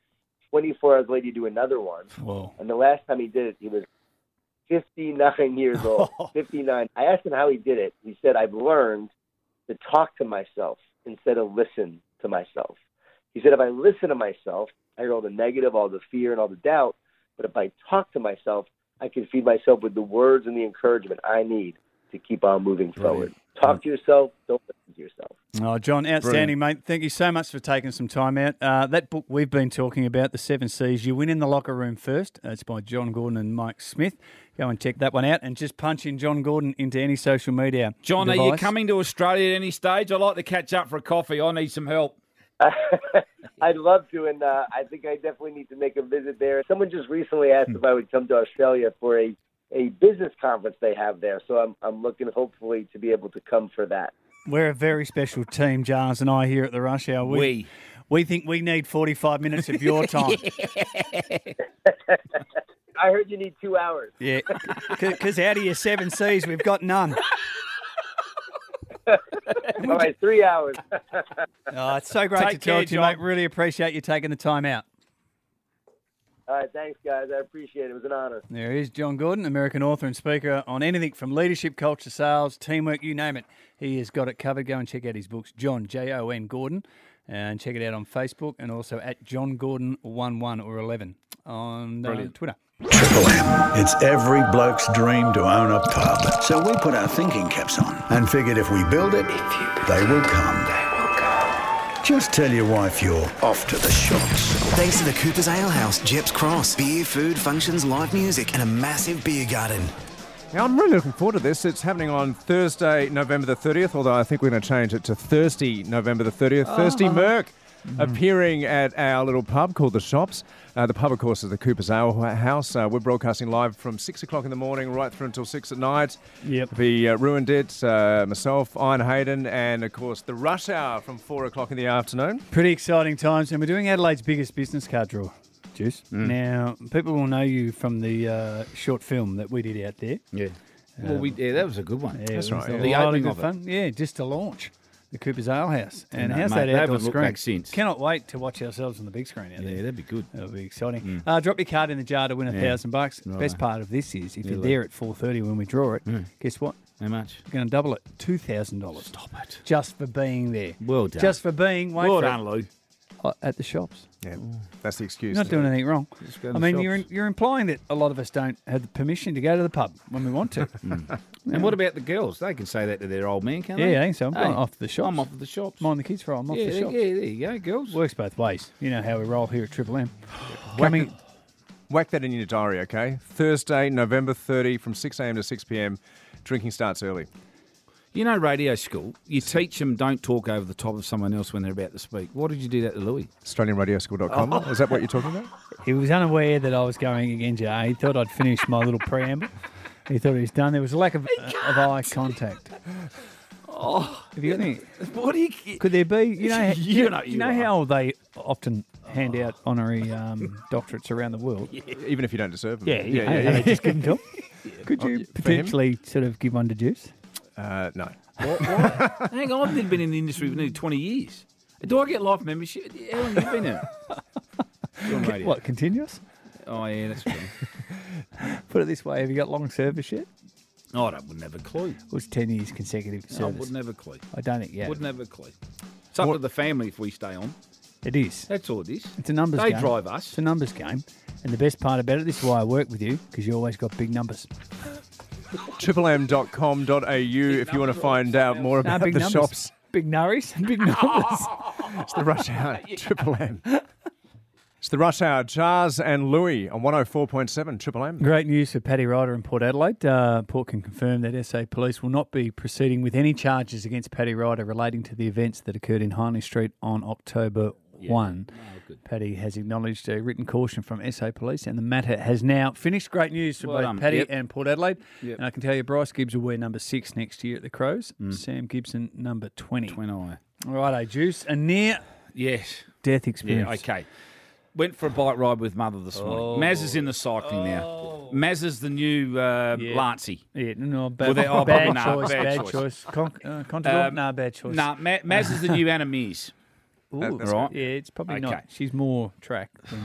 twenty-four hours later, you do another one. Whoa. And the last time he did it, he was fifty-nine years old. fifty-nine. I asked him how he did it. He said, I've learned to talk to myself instead of listen to myself. He said, if I listen to myself, I hear all the negative, all the fear, and all the doubt. But if I talk to myself, I can feed myself with the words and the encouragement I need to keep on moving forward. Talk to yourself. Don't listen to yourself. Oh, John, outstanding, Brilliant. mate. Thank you so much for taking some time out. Uh, that book we've been talking about, The Seven C's, You Win in the Locker Room First. It's by John Gordon and Mike Smith. Go and check that one out and just punch in John Gordon into any social media John, device. are you coming to Australia at any stage? I'd like to catch up for a coffee. I need some help. I'd love to, and uh, I think I definitely need to make a visit there. Someone just recently asked if I would come to Australia for a, a business conference they have there, so I'm I'm looking hopefully to be able to come for that. We're a very special team, Jars and I, here at the Rush Hour. We We. we think we need forty-five minutes of your time. I heard you need two hours. Yeah, because out of your seven C's, we've got none. All right, three hours. Oh, it's so great Take to care, talk to you, John. mate. Really appreciate you taking the time out. All right, thanks, guys. I appreciate it. It was an honor. There is John Gordon, American author and speaker on anything from leadership, culture, sales, teamwork, you name it. He has got it covered. Go and check out his books, John, J O N Gordon, and check it out on Facebook and also at John Gordon eleven or eleven on uh, Twitter. Triple M. It's every bloke's dream to own a pub. So we put our thinking caps on and figured if we build it, they will come. Just tell your wife you're off to the shops. Thanks to the Cooper's Ale House, Jeps Cross. Beer, food, functions, live music, and a massive beer garden. Yeah, I'm really looking forward to this. It's happening on Thursday, November the thirtieth, although I think we're going to change it to Thursday, November the thirtieth. Oh. Thursday Merc appearing at our little pub called The Shops. Uh, the pub, of course, is the Cooper's Ale House. Uh, we're broadcasting live from six o'clock in the morning right through until six at night. Yep. The uh, Ruined It, uh, myself, Iron Hayden, and, of course, the Rush Hour from four o'clock in the afternoon. Pretty exciting times, and we're doing Adelaide's biggest business card draw, Juice. Mm. Now, people will know you from the uh, short film that we did out there. Yeah. Well, we, yeah, that was a good one. Yeah, That's it was right. a The lot opening good of it. fun. Yeah, just to launch the Cooper's Ale House. And Yeah, how's mate, that they outdoor haven't looked screen? back since. Cannot wait to watch ourselves on the big screen out there. Yeah, that'd be good. That'll be exciting. Mm. Uh, drop your card in the jar to win a Yeah. thousand bucks. Righto. Best part of this is if Yeah, you're look. there at four thirty when we draw it, Mm. guess what? How much? We're going to double it, two thousand dollars. Stop it. Just for being there. Well done. Just for being. Wait well for done, it, Lou. uh, at the shops. Yeah, that's the excuse. You're not doing anything wrong. Just go to I the mean, you're shops. you're implying that a lot of us don't have the permission to go to the pub when we want to. Mm. And what about the girls? They can say that to their old man, can't they? Yeah, I think so. I'm Hey, going off the shops. I'm off to the shops. Mind the kids for I'm off yeah, the there- shops. yeah, there you go, girls. Works both ways. You know how we roll here at Triple M. Whack, Coming, whack that in your diary, okay? Thursday, November thirtieth from six a.m. to six p.m. Drinking starts early. You know, radio school, you teach them don't talk over the top of someone else when they're about to speak. Why did you do that to Louis? Australian Radio School dot com. Is that what you're talking about? he was unaware that I was going against you. He thought I'd finished my little preamble. He thought he was done. There was a lack of, uh, of eye contact. Oh, Have you got any? what do you... Could there be? You know, You you, know you you know are. how they often hand out honorary um, doctorates around the world. Even if you don't deserve them. Yeah, yeah, yeah. They just give them to him. Could Oh, you yeah, for him? potentially sort of give one to Juice? Uh, no. What, what? Hang on, I've been in the industry for nearly twenty years. Do I get life membership? How long have you been here? You're on radio. What, continuous? Oh, yeah, that's true. Put it this way, have you got long service yet? Oh, I wouldn't have a clue. It was ten years consecutive I service. wouldn't have a clue. I don't think, yeah. Wouldn't have a clue. It's up to the family if we stay on. It is. That's all it is. It's a numbers They game. drive us. It's a numbers game. And the best part about it, this is why I work with you, because you always got big numbers. triple m dot com dot a u if you want to find out more No, about big the numbers. shops. Big nurries and big numbers. It's the Rush Hour, Triple M. It's the Rush Hour, Jars and Louis on one oh four point seven Triple M. Great news for Paddy Ryder in Port Adelaide. Uh, Port can confirm that S A Police will not be proceeding with any charges against Paddy Ryder relating to the events that occurred in Hindley Street on October first. Paddy has acknowledged a written caution from S A Police, and the matter has now finished. Great news for Well both done. Paddy Yep. and Port Adelaide. Yep. And I can tell you, Bryce Gibbs will wear number six next year at the Crows. Mm. Sam Gibson, number twenty. twenty. All righto, Juice. A near Yes. death experience. Yeah, okay. Went for a bike ride with Mother this morning. Oh. Maz is in the cycling now. Maz is the new uh, Yeah. Lancey. Yeah, no, bad, Well, they- oh, bad, probably choice, not. Bad bad choice. choice. Con- uh, Continental? Um, no, bad choice. Nah, Ma- Maz is the new Anna Mears. Ooh, That's right. Yeah, it's probably Okay. not. She's more track than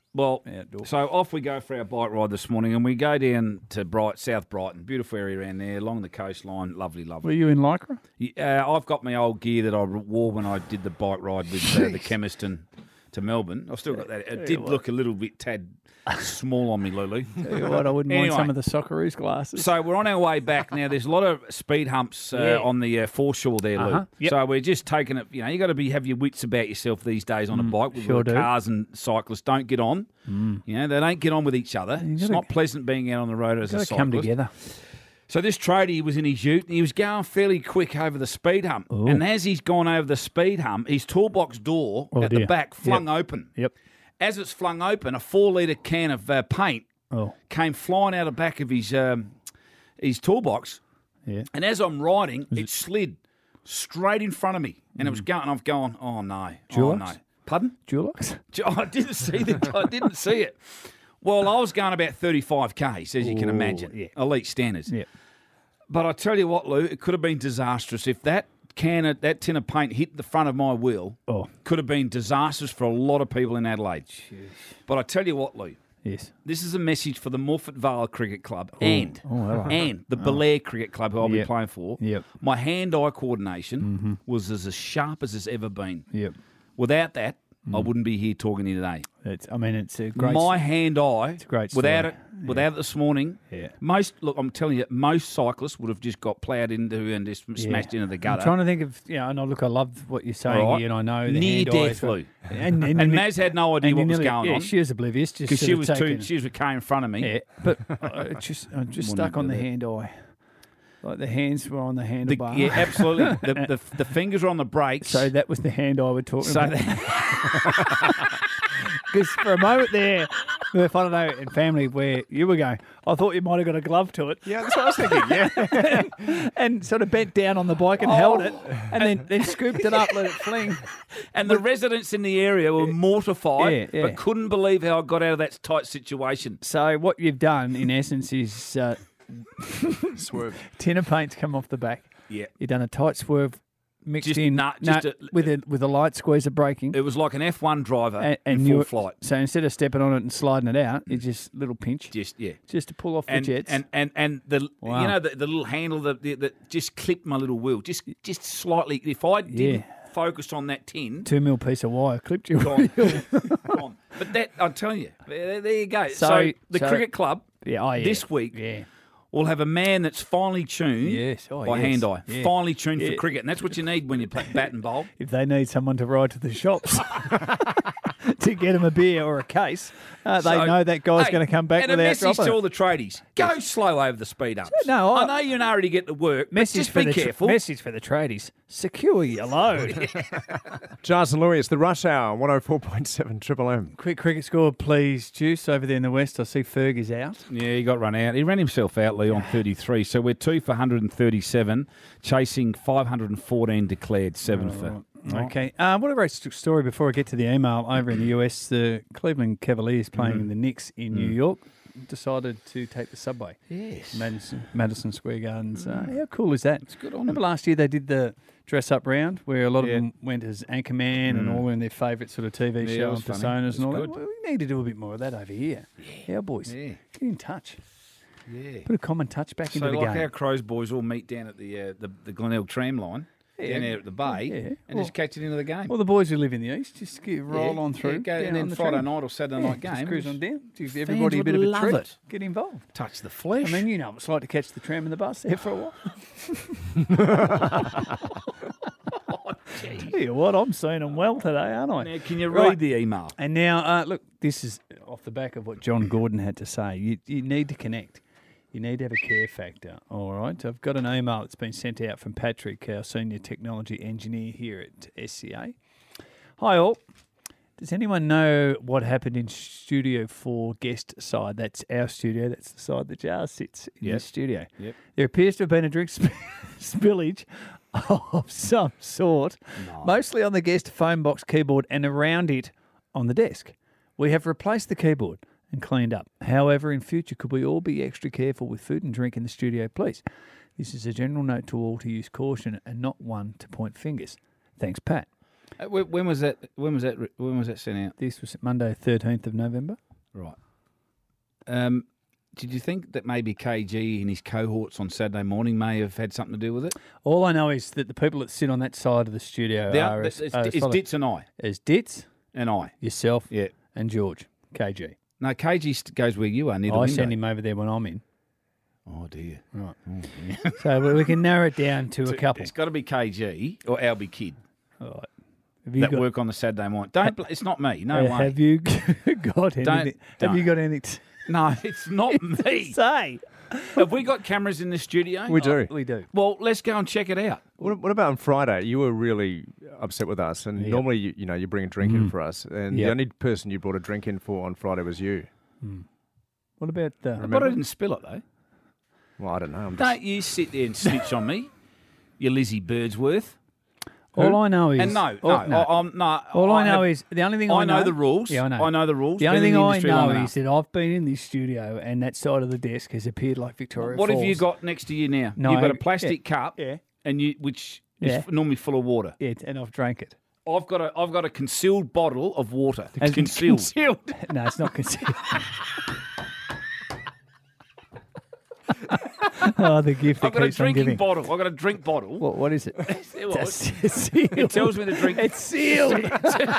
Well, Outdoor. so off we go for our bike ride this morning, and we go down to Bright, South Brighton. Beautiful area around there, along the coastline. Lovely, lovely. Were you in Lycra? Yeah, uh, I've got my old gear that I wore when I did the bike ride with uh, the chemist and to Melbourne. I've still got that. It did look a little bit tad small on me, Lulu. Tell you what, I wouldn't Anyway. mind some of the Socceroos glasses. So we're on our way back now. There's a lot of speed humps uh, Yeah. on the uh, foreshore there, Lou. Uh-huh. Yep. So we're just taking it. You know, you got to be have your wits about yourself these days on a bike. With sure the do. cars and cyclists don't get on. Mm. You know, they don't get on with each other. You It's gotta- not pleasant being out on the road as a Got to cyclist. come together. So this tradie was in his ute and he was going fairly quick over the speed hump. Ooh. And as he's gone over the speed hump, his toolbox door Oh, at the dear. back flung Yep. open. Yep. As it's flung open, a four litre can of uh, paint Oh. came flying out the back of his um, his toolbox. Yeah. And as I'm riding, it slid straight in front of me. And it was going, and I've gone, oh no, oh Dulux? no. Pardon? Dulux? I didn't see the, I didn't see it. Well, I was going about thirty-five kays, as you can Ooh, imagine, yeah. elite standards. Yeah. But I tell you what, Lou, it could have been disastrous if that can of, that tin of paint hit the front of my wheel. Oh. Could have been disastrous for a lot of people in Adelaide. But I tell you what, Lou. Yes. This is a message for the Morfett Vale Cricket Club and Oh, hello. and the Belair Cricket Club, who I'll Yep. be playing for. Yep. My hand-eye coordination Mhm. was as, as sharp as it's ever been. Yep. Without that, I wouldn't be here talking to you today. It's, I mean, it's a great. My hand-eye, It's a great without story. it, without it this morning, Yeah. most look, I'm telling you, most cyclists would have just got ploughed into and just smashed into the gutter. I'm trying to think of, you know, and I look, I love what you're saying All right. here, and I know the Near hand-eye death, thing. Lou. And, And Maz had no idea and what you was nearly- going yeah, on. she was oblivious, just because she sort of was too, taking- she was came in front of me. Yeah, but I just, I'm just Wouldn't stuck on do the that. hand eye. Like the hands were on the The- handlebar. yeah, absolutely. the, the the fingers were on the brakes. So that was the hand eye we're talking So about. Because for a moment there, if I don't know, in family where you were going, I thought you might have got a glove to it. Yeah, that's what I was thinking. Yeah. and sort of bent down on the bike and Oh. held it, and then, then scooped it up, let it fling. And the residents in the area were mortified, Yeah, yeah. but couldn't believe how I got out of that tight situation. So what you've done, in essence, is uh, Swerve. tin of paint's come off the back. Yeah. You've done a tight swerve, mixed Just- in nah, nah, just a- with a with a light squeeze of braking. It was like an F one driver and, in and full you flight. So instead of stepping on it and sliding it out, you just little pinch, Just yeah. just to pull off And, the jets. and and and the Wow. you know the, the little handle that the, that just clipped my little wheel just just slightly. If I didn't focus on that tin, Two mil piece of wire clipped you. gone, gone. But that I'm telling you, there, there you go. So, So- the so- cricket club Yeah, oh, yeah. this week Yeah. will have a man that's finally tuned Yes, oh, by yes. hand eye, Yeah. finally tuned Yeah. for cricket, and that's what you need when you play bat and bowl. If they need someone to ride to the shops to get them a beer or a case, uh, they So, know that guy's hey, going to come back and a without message dropping to it. all the tradies: go slow over the speed ups. No, I- I know you're in a hurry to get to work. Message but just for be the tra- careful. message for the tradies: secure your load. Jars and Louis, it's the rush hour, one oh four point seven Triple M. Quick cricket score, please, Juice. Over there in the west, I see Ferg is out. Yeah, he got run out. He ran himself out, Lee, on thirty-three. So we're two for one hundred thirty-seven, chasing five hundred fourteen declared, seven for. Okay. Uh, what a great st- story before I get to the email. Over in the U S, the Cleveland Cavaliers playing Mhm. the Knicks in Mm. New York decided to take the subway. Yes. Madison, Madison Square Gardens. Uh, how cool is that? It's good on Remember last year they did the dress-up round where a lot Yeah. of them went as Anchorman and Mm. all in their favourite sort of T V Yeah, it show was and funny. personas It's and all good. that. Well, we need to do a bit more of that over here. Yeah, our boys. Yeah. Get in touch. Yeah. Put a common touch back So into the like game. our Crows boys all meet down at the uh, the, the Glenelg tram line, Yeah. down there at the bay, Yeah. and Well- just catch it into the game. Well, the boys who live in the east just get, roll Yeah, on through. yeah, go- down and then on the Friday tram. night or Saturday Yeah, night just game, cruise just- on down. Give fans everybody a would bit of a love treat. it. Get involved. Touch the flesh. I mean, you know what it's like to catch the tram and the bus there for a while. Tell you what, I'm seeing them well today, aren't I? Now, can you Right. read the email? And now, uh, look, this is off the back of what John Gordon had to say. You, you need to connect. You need to have a care factor, all right? I've got an email that's been sent out from Patrick, our senior technology engineer here at S C A. Hi, all. Does anyone know what happened in Studio four guest side? That's our studio. That's the side that Jar sits in Yep. the studio. Yep. There appears to have been a drink sp- spillage of some sort, mostly on the guest phone box keyboard and around it on the desk. We have replaced the keyboard and cleaned up. However, in future, could we all be extra careful with food and drink in the studio, please? This is a general note to all to use caution and not one to point fingers. Thanks, Pat. Uh, when when was that? When was that? When was that sent out? This was Monday, thirteenth of November. Right. Um, did you think that maybe K G and his cohorts on Saturday morning may have had something to do with it? All I know is that the people that sit on that side of the studio They are, are- as, it's- are as it's follows. Ditz and I. It's Ditz And I. yourself, Yeah. and George, K G. No, K G st- goes where you are, near the I window. send him over there when I'm in. Oh, dear. Right. Oh, dear. So we- we can narrow it down to a couple. It's got to be K G or Albie Kidd All right. Have you that got, work on the Saturday morning. Don't. bl- It's not me. No uh, way. Have you got anything? Don't- Have don't. you got anything to No, it's not me. say? Have we got cameras in the studio? We do. We do. Well, let's go and check it out. What, what about on Friday? You were really upset with us, and Yep. normally you, you know you bring a drink in Mm. for us, and Yep. the only person you brought a drink in for on Friday was you. What about uh, But I didn't spill it though. Well, I don't know. I'm just, Don't you sit there and snitch on me, you Lizzie Birdsworth. All I know is And no, all, no, I, I'm no. All I, know have- is the only thing I, I know the rules. Yeah, I know. I know the rules. The only Been in thing the I industry long know enough. is that I've been in this studio and that side of the desk has appeared like Victoria What have you Falls. got next to you now? No, You've got a yeah, plastic cup, yeah. and you which is Yeah. f- normally full of water. Yeah, and I've drank it. I've got a I've got a concealed bottle of water. As in concealed. concealed. No, it's not concealed. Oh, the gift that I've got a keeps on drinking giving. bottle. I've got a drink bottle. What, what is it? It was. It's sealed. It tells me to drink. It's sealed.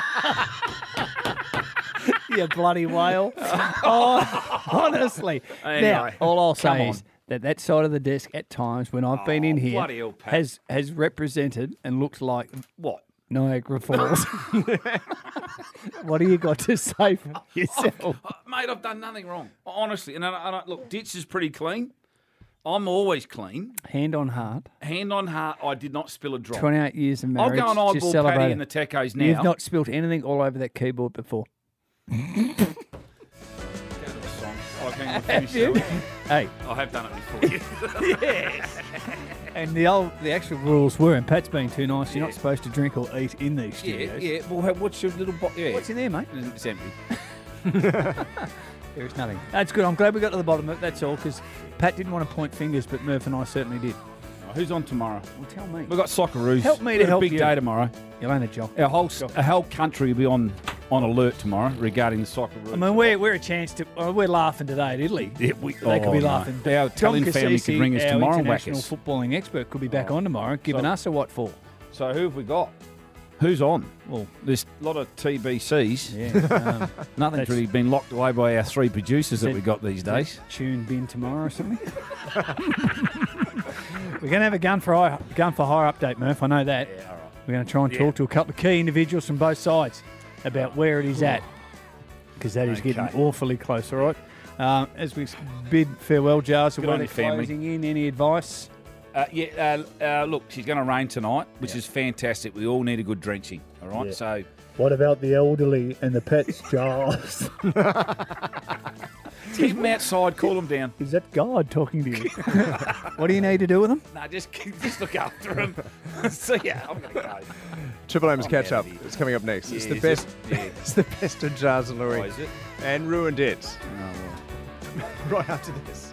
You bloody whale. Oh, honestly. Anyway, now, all I'll come say on. is that that side of the desk at times when I've been in Oh, here bloody hell, Pat. has, has represented and looked like What? Niagara Falls. What do you got to say for yourself? Uh, mate, I've done nothing wrong. Honestly, and I, I don't, look, Ditch is pretty clean. I'm always clean. Hand on heart. Hand on heart, I did not spill a drop. twenty-eight years of I'll marriage. go and just eyeball celebrate Paddy it. and the Tecos now. You've not spilt anything all over that keyboard before. I can finish Have you? that. Hey. I have done it before. Yes. And the old, the actual rules were, and Pat's being too nice, you're not supposed to drink or eat in these Yeah, studios. yeah. Well, hey, what's your little box? Yeah. What's in there, mate? It's empty. There is nothing. That's good. I'm glad we got to the bottom of it. That's all, because Pat didn't want to point fingers, but Murph and I certainly did. Oh, who's on tomorrow? Well, tell me. We've got Socceroos. Help me to We've got help a big you. day tomorrow. Elena Joel. Our whole our whole country will be on on alert tomorrow regarding the Socceroos. I mean, we're, we're a chance to. Uh, we're laughing today at Italy. Yeah, we- they could oh, be no. laughing. Our John Italian family Cassisi, could bring us our tomorrow and whack international us. footballing expert, could be back on tomorrow, giving So- us a what for. So who have we got? Who's on? Well, there's a lot of T B Cs. Yeah, um, Nothing's that's- really been locked away by our three producers that Is we it- got these days. Tune bin tomorrow or something. We're going to have a gun for hire, gun for hire update, Murph. I know that. Yeah, all right. We're going to try and Yeah. talk to a couple of key individuals from both sides about where it is at, because that is Okay. getting awfully close. All right. Um, as we bid farewell, Jars, Good we're on you, family. closing in. Any advice? Uh, yeah, uh, uh, look, she's going to rain tonight, which is fantastic. We all need a good drenching, all right? Yeah. So What about the elderly and the pets, Jars? keep them outside, cool them down. Is that God talking to you? What do you need to do with them? No, just just look after them. See ya. I'm going to go. Triple M's I'm catch out up. of here. It's coming up next. It's Yeah, the is best. it? Yeah. It's the best of Jars and Louis. Oh, is it? And Ruined It. Oh, well. Right after this.